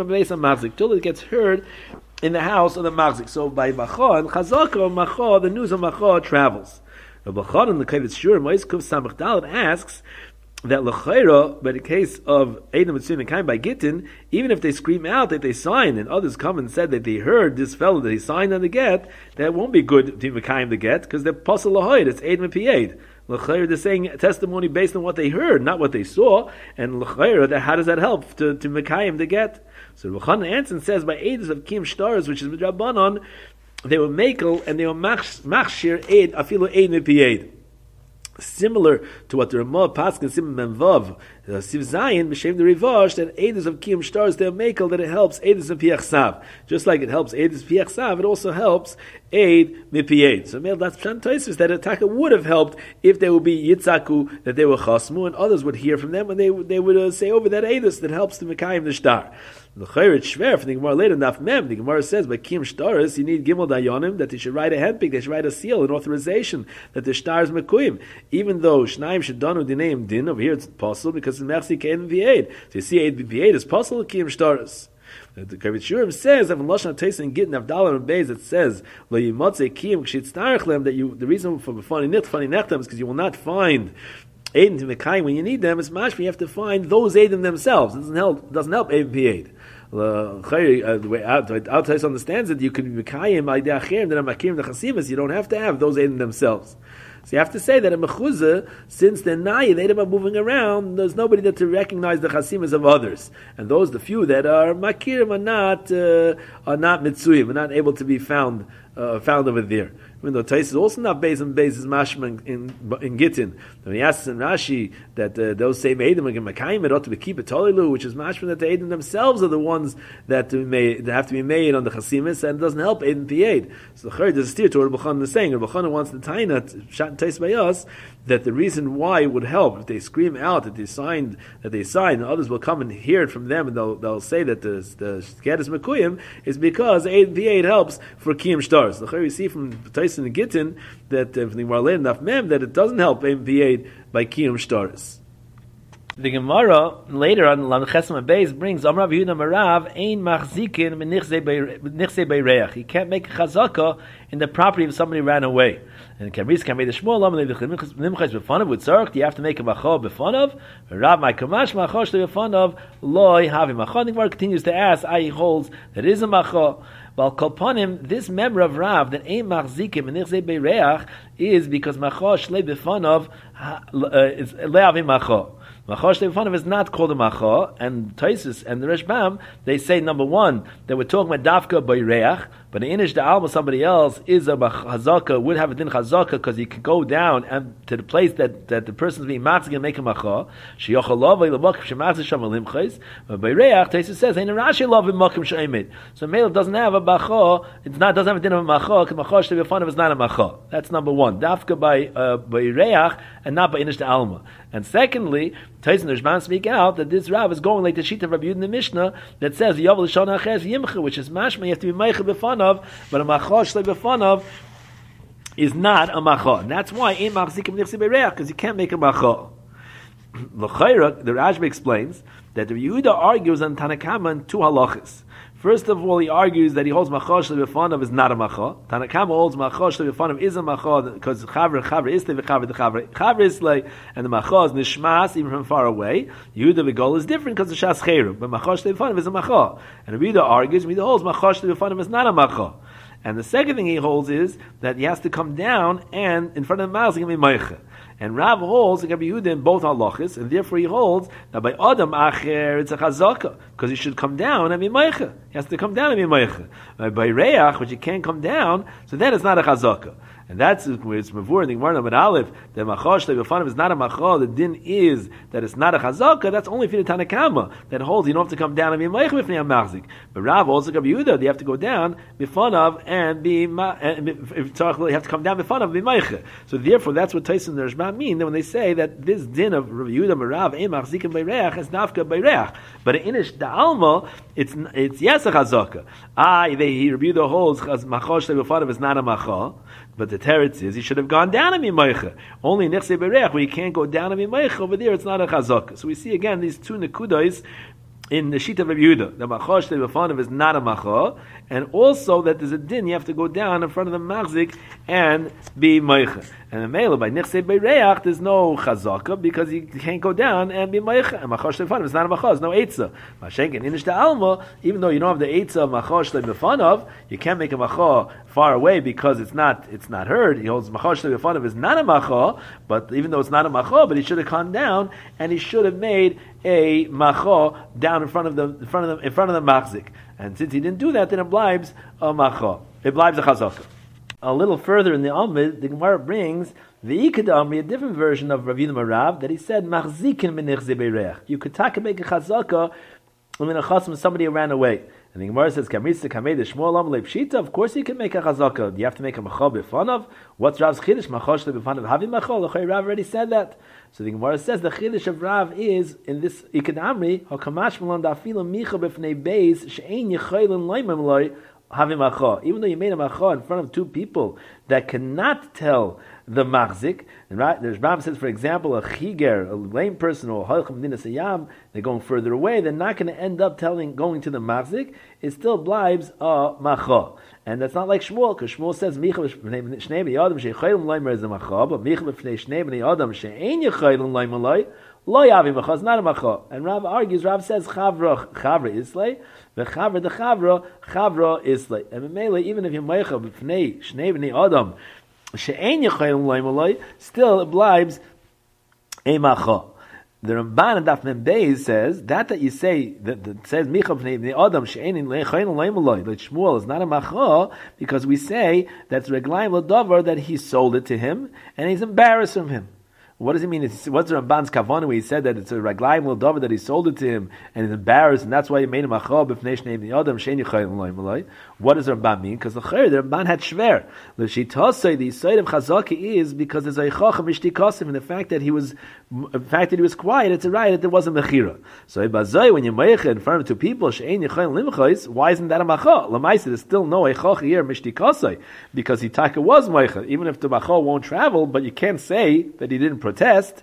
Speaker 2: Till it gets heard in the house of the Machzik. So by Macha and Chazaka, Macha, the news of Macha travels. Rabbi in the Kavitz Shur, Mois Kuv Samach Dalet asks that L'chaira, by the case of Edom Mitzvah and Kaim by Gittin, even if they scream out that they signed, and others come and said that they heard this fellow that he signed on the get, that won't be good to Mekayim the get, because they're Pasal L'hoid, it's Edom Pied. L'chaira, they're saying testimony based on what they heard, not what they saw, and L'chaira, how does that help to, to Mekayim the get? So Rabbi Anson says, by Edom of Kim Stars, which is Midrabanon, they were Mekel, and they were Machshir Ed, Afilu Ed Mipied. Similar to what the Ramah Paskin Sim Menvav Siv Zayin B'Shem the Rivash that Eidos of Kiyum stars they're makel that it helps Eidos of Piach Sav. Just like it helps Eidos Piach Sav, it also helps Eid Mipied. So Mel that's Pshan Toisus that Ataka would have helped if there would be Yitzaku that they were Chasmu and others would hear from them and they they would uh, say over that Eidos that helps the Mekayim the Shtar. The Chayrit Shver, for the Gemara later, Naf Mem, the Gemara says, by Kim Shtaris, you need Gimel Dayonim, that they should write a handpick, they should write a seal, an authorization, that the Shtar is Mekuyim. Even though Shnaim should donu Dineim Din, over here it's possible, because it's Mersi Kein V'Eid. So you see, Eid V'Eid is possible, Kim Shtaris. The Kavit Shurim says that in Lashon Tais and Gittin Avdalah and Beis it says Lo Yimotze Kiyim Kshitztarchlem that you the reason for funny nicht funny nechtam is because you will not find Eidim to Mekayim when you need them. It's mashma you have to find those Eidim themselves. It doesn't help. Doesn't help Eid V'Eid. Uh, the way Altais understands it, you can be Mekayim by the Achirim that are Makirim the Chasimas. You don't have to have those Eidim themselves. So you have to say that in Mechuzah, since the Nayi, the Eidim are moving around, there's nobody that to recognize the Chasimas of others. And those, the few that are Makirim, are not, uh, are not Mitzuyim, are not able to be found, uh, found over there. Even though Tais is also not based on Beis, is mashma in, in, in Gittin. When he asks in Rashi that uh, those same Eidim are Mekayim, it ought to be keep it Tolilu, which is mashma that the Eidim themselves are the ones that, may, that have to be made on the Chasimis, and it doesn't help Eidim Pied. So the Chayr does a steer to what Rabbi Chanan is saying. Rabbi Chanan wants to tie that Shat Tais by us, that the reason why it would help if they scream out that they signed, that they signed, and others will come and hear it from them, and they'll, they'll say that the the Get is Mekuyim, is because Eidim Pied helps for Kiyim Stars. The Chayr we see from Tais and Gittin that uh, from the Marlei Naf Mem that it doesn't help Eidim Pied by Kiyum Shtaris. The Gemara later on Lamed Chesam Beis brings Amar Rav Yehuda Marav Ein Machzikin Menichzei Beireach. He can't make a chazaka in the property if somebody ran away. And Kamris can make the Shmuel Lam Nimchais B'Fanav with Tzarech. You have to make a macha B'Fanav. Rav My Kamash Macha Shle B'Fanav Loi Havi Macha. The Gemara continues to ask. I holds that it is a macha. While Kolponim, this member of Rav that Ein Machzikim Menichzei Beireach is because macha Shle B'Fanav is Le'avi Macha. Macha Shle B'Fanav is not called a macha, and Taisus and the Reshbam, they say, number one, that we're talking about Dafka Beireach, but in Inish Da'alma, somebody else is a chazaka, would have a din chazaka, because he can go down and to the place that, that the person is being machzik and make a macha. Sheyochal lavay l'makim shemachzik sham alimchais. But Beireach, Taisus says, ein rashi lavay makim she'emid. So Melech doesn't have a macha, it's not, doesn't have a din of a macha, because macha Shle B'Fanav is not a macha. That's number one. Dafka by uh, Beireach, and not by Inish Da'alma. And secondly, Taisus and the Reshbam speak out that this Rav is going like the sheet of Rabbi Yehuda in the Mishnah that says Yavel Shana Aches Yimcha, which is mashma, you have to be meicha b'fanav, but a macha Shle B'Fanav is not a macha. And that's why Ein Machzikim Nichzei Beireach, because you can't make a macha. L'chayra, the Rashba explains that the Yehuda argues on Tanakama in two halachas. First of all, he argues that he holds macha Shle B'Fanav is not a macha. Tanakama holds macha Shle B'Fanav is a macha because chavre chavre islay v'chavre chavre chavre islay, and the macha is nishmas even from far away. Yehuda v'gol is different because the shas chayru, but macha Shle B'Fanav is a macha. And Yehuda argues, Yehuda holds macha Shle B'Fanav is not a macha. And the second thing he holds is that he has to come down and in front of the mouth he can be meicha. And Rav holds like Rabbi Yehuda in both halachas, and therefore he holds that by Adam Acher it's a chazaka because he should come down and be meicha. He has to come down and be meicha. By Beireach, which he can't come down, so then it's not a chazaka. And that's where it's mavur in the Gemara Amud Aleph that macha Shle B'Fanav is not a macha. The din is that it's not a chazaka. That's only for the Tanakama that holds you don't have to come down and be meicha b'fnei hamachzik. But Rav holds like Rabbi Yehuda, you have to go down b'fanav and be and if you have to come down b'fanav and be meicha. So therefore, that's what Taisus and the Reshbam mean that when they say that this din of Rabbi Yehuda Marav Ein Machzikim Beireach is nafka Beireach, but in Inish Da'alma it's it's yes a chazaka. Ah, they Rabbi Yehuda holds macha Shle B'Fanav is not a macha. But the teretz is he should have gone down and be meicha. Only in Nichzei Beireach where you can't go down and be meicha, over there it's not a chazaka. So we see again these two nekudos in the sheet of Rabbi Yehuda. The macha Shle B'Fanav is not a macha, and also that there's a din you have to go down in front of the machzik and be meicha. And the mele by Nichzei Beireach there's no chazaka because you can't go down and be meicha. And macha Shle B'Fanav is not a macha, there's no eitzah. Mashenken Inish Da'alma, even though you don't have the eitzah of macha Shle B'Fanav, you can't make a macha far away because it's not it's not heard. He holds macha Shle B'Fanav is not a macha, but even though it's not a macha, but he should have come down and he should have made a macha down in front of the in front of the in front of the machzik. And since he didn't do that, then it blibes a macha. It blibes a chazaka. A little further in the Amid, the Gemara brings the Ikad Amri, a different version of Rav Yehuda Marav, that he said machzikin menichzei beireach. You could take a make a chazaka when a chasm somebody ran away. And the Gemara says, Kamritza kamei the Shmuel Lam Leipshita. Of course you can make a chazaka. Do you have to make a macha b'fanav? What's Rav's chiddush? Macha Shle B'Fanav havi macha. L'chei Rav already said that. So the Gemara says the chiddush of Rav is in this Ikad Amri hakamash malan da'afila micha b'fnei beis she'ein yechaylen loymem loy havi macha. Even though you made a macha in front of two people that cannot tell the machzik, and right, the Rambam says, for example, a chiger, a lame person, or a halcham dinas ayam, they're going further away, they're not going to end up telling, going to the machzik, it still blibes a macha. And that's not like Shmuel, because Shmuel says, Micha b'fnei shnei b'nei adam she'chaylim loymer is a macha, but Micha b'fnei shnei b'nei adam she'ein yechaylim loymer loy, lo yavi macha, it's not a macha. And Rav argues, Rav says, chavra, chavra islay, v'chavra de chavra, chavra islay. And Mele, even if you're Micha b'fnei shnei b'nei adam, she'ein yechaylim loymer loy, still it blibes a macha. The Ramban and Daf Mem Beis says that that you say that, that says Micha b'nei Adam she'ein yechaylim loymer loy, that Shmuel is not a macha because we say that's reglaim l'davar that he sold it to him and he's embarrassed from him. What does it mean? It's, what's the Ramban's kavanah where he said that it's a raglayim l'davar that he sold it to him and he's embarrassed and that's why he made him macha b'fnei shnei b'nei adam she'ein yechaylim loymer loy? What does the Ramban mean? Because the Chayr, the Ramban had shver. The Shitasei, the side of Chazaki is because there's a Chacham Mishtikasim, and the fact that he was, the fact that he was quiet, it's a right that there wasn't Mechira. So Ibazai, when you Meicha in front of two people, She'ein Yechayim Limchais, why isn't that a Macha? Lamaisa, there's still no Echach here Mishtikasei, because Hitaka was Meicha, even if the Macha won't travel, but you can't say that he didn't protest.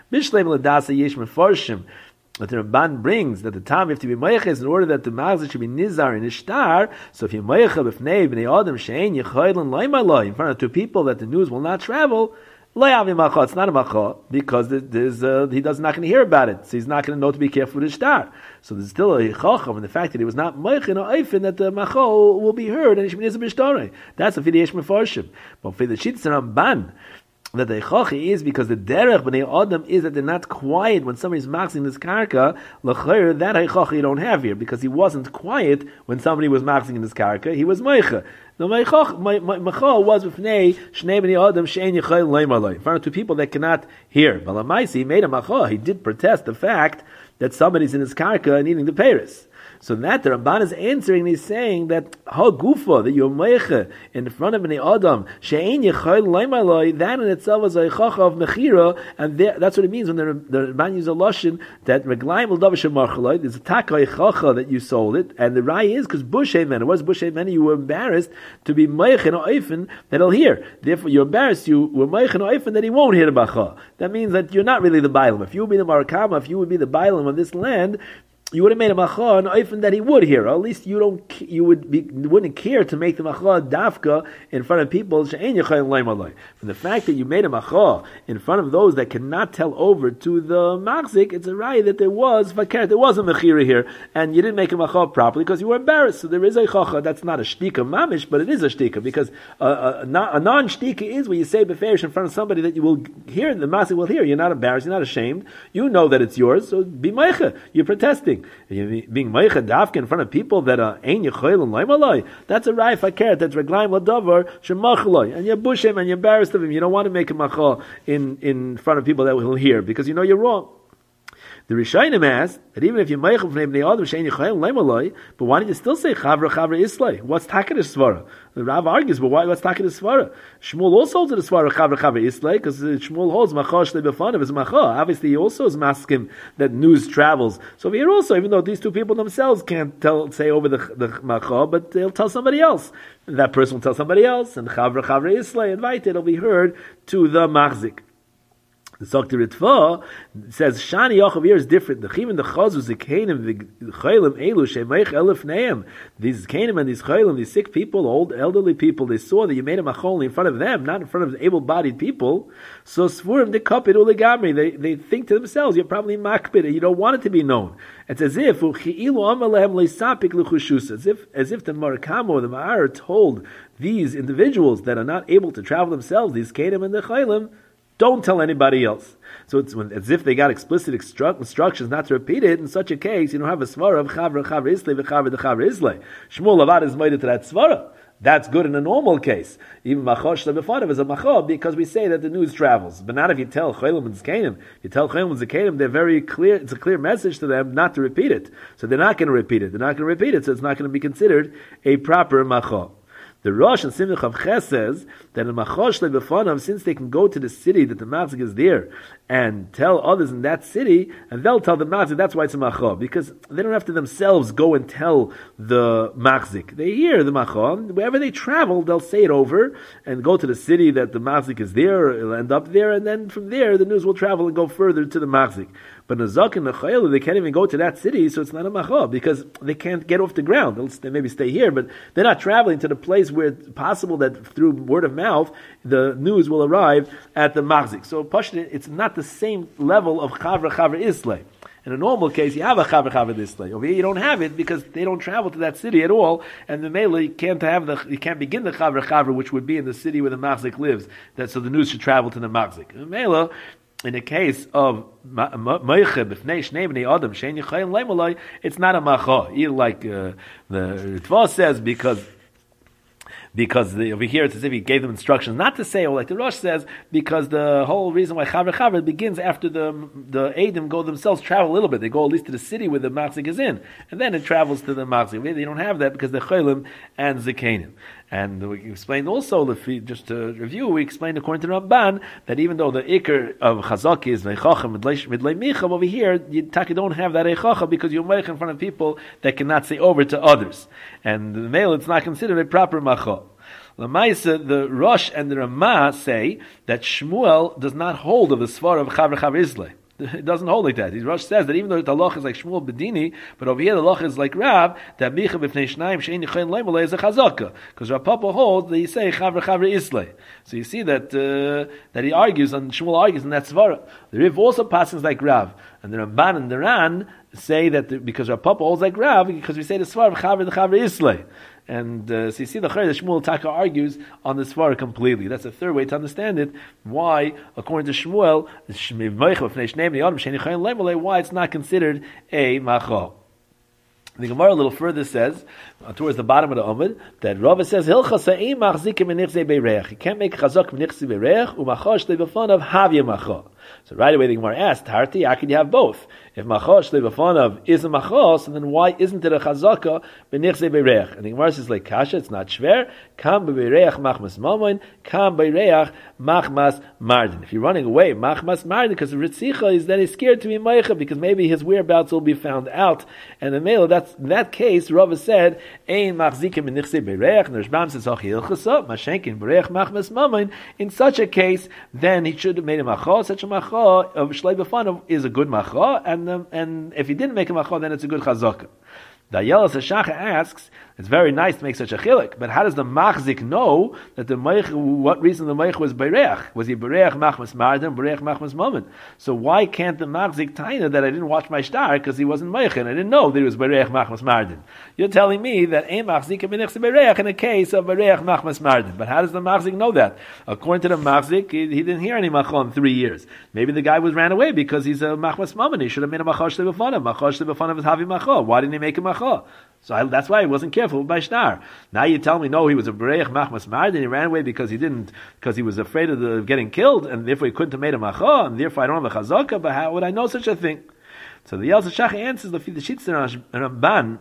Speaker 2: Bishleim l'dasa yesh mefarshim. That the Ramban brings that the time you have to be moiches in order that the magzik should be nizar and ishtar. So if you moicha b'fnei b'nei adam shein yichaylan loimaloi in front of two people that the news will not travel, loyavi macha. It's not a macha because there's uh, he doesn't not going to hear about it, so he's not going to know to be careful with ishtar. So there's still a yichacham in the fact that he was not moichin or oifen that the macha will be heard and it should be nizar b'ishtarei. That's a fidiyesh mefarshim. But for the shittas Ramban, that the Eichachi is because the derech b'nei adam is that they're not quiet when somebody's maxing this karka. L'chayr, that Eichachi you don't have here because he wasn't quiet when somebody was maxing in this karka. He was meicha. The meicha was b'fnei shnei b'nei adam she'en yichayil leimaloi in front of two people that cannot hear. But Lamaisi, he made a macha. He did protest the fact that somebody's in his karka and eating the peiros. So that the Ramban is answering, he's saying that ha gufa, that you're meicha in front of an Adam, she'ein yechayil leimaloi, that in itself is a chacha of mechira, and there, that's what it means when the, the Ramban uses a lashon that reglaim l'davar shemarchaloi. There's a taka chacha that you sold it, and the rai is because bushei men, it was bushei men, you were embarrassed to be meicha in oifen that he'll hear. Therefore, you're embarrassed. You were meicha in oifen that he won't hear the bacha. That means that you're not really the bailam. If you would be the marakama, if you would be the bailam of this land, you would have made a macha and oifen that he would hear. Or at least you don't, you would be, wouldn't care to make the macha dafka in front of people. From the fact that you made a macha in front of those that cannot tell over to the machzik, it's a raya that there was fakir, there was a mechira here, and you didn't make a macha properly because you were embarrassed. So there is a chacha. That's not a shtika mamish, but it is a shtika because a, a, a non-shtika is where you say beferish in front of somebody that you will hear, the machzik will hear. You're not embarrassed. You're not ashamed. You know that it's yours. So be meicha. You're protesting. Being meicha dafka in front of people that are ein yechoil and leimaloi, that's a rai fakir, that's reglaim ladavar shemachaloi, and you bush him and you're embarrassed of him. You don't want to make a macha in in front of people that will hear because you know you're wrong. The Rishonim asked that even if you meichel from bnei adam shein yichayil leimaloi, but why did you still say chavra chavra islay? What's takedish svara? The Rav argues, but why? What's takedish svara? Shmuel also holds the svara chavra chavra islay because Shmuel holds macha shlei b'fanav is macha. Obviously, he also is maskim that news travels. So here also, even though these two people themselves can't tell, say over the the macha, but they'll tell somebody else. And that person will tell somebody else, and chavra chavra islay invited. It'll be heard to the machzik. The Zokter Ritva says Shani Yachav here is different. The Chim and the Chazu Zikanim the Chaylim Elu Shemeich Elif Neim. These Kanim and these Chaylim, these sick people, old elderly people, they saw that you made a machol in front of them, not in front of able-bodied people. So Sfurim the Kapid Uligamri. They they think to themselves, you're probably makbid, and you don't want it to be known. It's as if Uchi'ilu Amalehem Leisapik Luchushus, as if as if the Marakamo or the Ma'ar told these individuals that are not able to travel themselves, these Kanim and the Chaylim, don't tell anybody else. So it's when, as if they got explicit instru- instructions not to repeat it. In such a case, you don't have a svara of chavra chavra islay v'chavra d'chavra islay. Shmuel Avad is made to that svara. That's good in a normal case. Even machosh lebefanav is a macho because we say that the news travels. But not if you tell chaylim and zkanim. You tell chaylim and zkanim, they're very clear. It's a clear message to them not to repeat it. So they're not going to repeat it. They're not going to repeat it. So it's not going to be considered a proper macho. The Rosh and Simcha of Ches says that in Machosh Lebefanav, since they can go to the city that the Machzik is there and tell others in that city, and they'll tell the Machzik, that's why it's a Macho, because they don't have to themselves go and tell the Machzik. They hear the Macho, wherever they travel, they'll say it over and go to the city that the Machzik is there, it'll end up there, and then from there the news will travel and go further to the Machzik. But Nazak and Nechayel, they can't even go to that city, so it's not a Macho, because they can't get off the ground. They'll they maybe stay here, but they're not traveling to the place where it's possible that through word of mouth, the news will arrive at the Machzik. So Pashto, it's not the same level of Chavra Chavra Islay. In a normal case, you have a Chavra Chavra Islay. Over here, you don't have it because they don't travel to that city at all, and the Mela, you can't have the, you can't begin the Chavra Chavra, which would be in the city where the Machzik lives. That so the news should travel to the Machzik. The Mela, in the case of Meiche b'fnei shnei bnei adam shein yichayim leimaloi, it's not a macha. Either like uh, the Ritva says, because because the, over here it's as if he gave them instructions not to say, or like the Rosh says, because the whole reason why Chavra Chavra begins after the the Eidim go themselves travel a little bit. They go at least to the city where the Machzik is in, and then it travels to the Machzik. They don't have that because they're Cholim and Zekanim. And we explained also, if we, just to review, we explained according to Ramban that even though the Iker of Chazak is Veichachem Midlei Micha, over here you taki don't have that Eichacha because you're Meich in front of people that cannot say over to others. And the male, it's not considered a proper Macha. Lamaisa, the Rosh and the Ramah say that Shmuel does not hold of the Svar of Chavre Chavre Islay. It doesn't hold like that. His Rosh says that even though the halach is like Shmuel Bedini, but over here the halach is like Rav, that Micha b'fnei Shnayim she'en yichayin leimolei is a chazaka. Because Rav Papa holds that you say Chavre Chavre Islay. So you see that uh, that he argues, and Shmuel argues in that Svara. The Riv also passes like Rav. And the Ramban and the Ran say that the, because Rav Papa holds like Rav, because we say the Svar of Chavre the Chavre Islay. And uh, so you see the Chayr, the Shmuel Taka argues on the Svara completely. That's the third way to understand it. Why, according to Shmuel, why it's not considered a Macho. The Gemara a little further says, uh, towards the bottom of the Amud, that Rava says, you can't make chazak menichzi bereich, u'machosh lebafon of havya macho. So right away the Gemara asked, Tarti, how can you have both? If machosh lebafon is a macho, so then why isn't it a chazaka menichzi bereich? And the Gemara says, like kasha, it's not shver, kam bereich machmas mamoin, kam bereich machmas mardin. If you're running away, machmas mardin, because the ritzicha is that he's scared to be meicha, because maybe his whereabouts will be found out, and the male, that's in that case, Rava said, Ein machzikim menichse bereich, and the Rashbam says, Hachi ilchasa, mashenkin bereich machmas mamoin. In such a case, then he should have made a macho. Such a macho of shlei b'fanav is a good macho, and um, and if he didn't make a macho, then it's a good chazaka. The Ayelas Hashacha asks, it's very nice to make such a chilik, but how does the machzik know that the meich, what reason the meich was bereich? Was he bereich machmas marden, bereich machmas moment? So why can't the machzik taina that I didn't watch my star because he wasn't meich and I didn't know that he was bereich machmas marden? You're telling me that ein machzik b'nichse bereich in a case of bereich machmas marden. But how does the machzik know that? According to the machzik, he, he didn't hear any macho in three years. Maybe the guy was ran away because he's a machmas moment. He should have made a machosh lebefanav. Machosh lebefanav is havi macho. Why didn't he make a macho? So I, that's why he wasn't careful with Bashtar. Now you tell me, no, he was a Bereich Machmas Mard, and he ran away because he didn't, because he was afraid of the, getting killed, and therefore he couldn't have made a Macho, and therefore I don't have a Chazaka, but how would I know such a thing? So the Yelza Shach answers the Shitzer Ramban,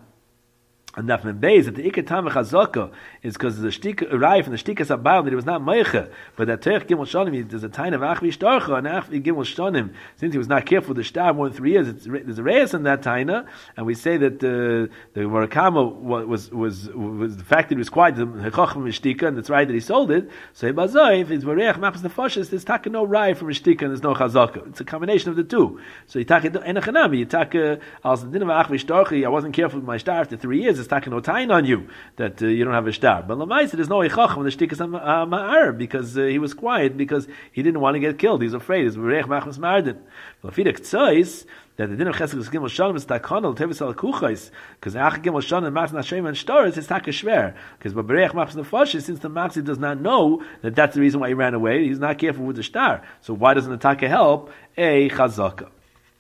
Speaker 2: and Daf Mem Beis that the Iker Tam Chazaka is because the shtik Rai from the shtikas Abayim that he was not meiche, but that Teich Gimel Shonim there's a time of Achvi Shtarcha and Achvi Gimel Shonim since he was not careful with the shtar more than three years. It's, there's a reis in that taina, and we say that uh, the Murakama was was was the fact that he was quiet the Hechachim Shtika, and that's right that he sold it. So Bazoi if it's Bereich Machmas Nefashis, there's taka no Rai from Shtika and there's no Chazaka. It's a combination of the two. So you taka Enachanami, you taka as the din of Achvi Shtarcha. I wasn't careful with my shtar after three years. It's taking no time on you that uh, you don't have a shtar. But Lamaisa, there's no Eichach when the shtik is ma'ar because uh, he was quiet because he didn't want to get killed. He's afraid. He's Bereich Machmas Marden. But Lafidek Tzois, that the din of Chesed is Gimel Shonim is takonal tevis al kuchais because Ach Gimel Shonim Machmas Nashem and Shtaris is taka shver because Bereich Machmas Nefashis since the Machzi does not know that that's the reason why he ran away. He's not careful with the shtar. So why doesn't the taka help a chazaka?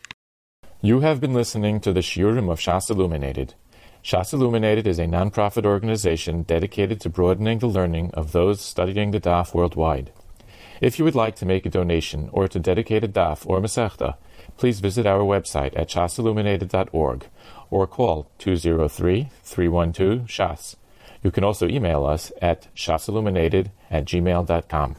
Speaker 1: You have been listening to the Shiurim of Shas Illuminated. Shas Illuminated is a non-profit organization dedicated to broadening the learning of those studying the Daf worldwide. If you would like to make a donation or to dedicate a Daf or Masechta, please visit our website at shas illuminated dot org or call two zero three, three one two, S H A S. You can also email us at shasilluminated at gmail dot com.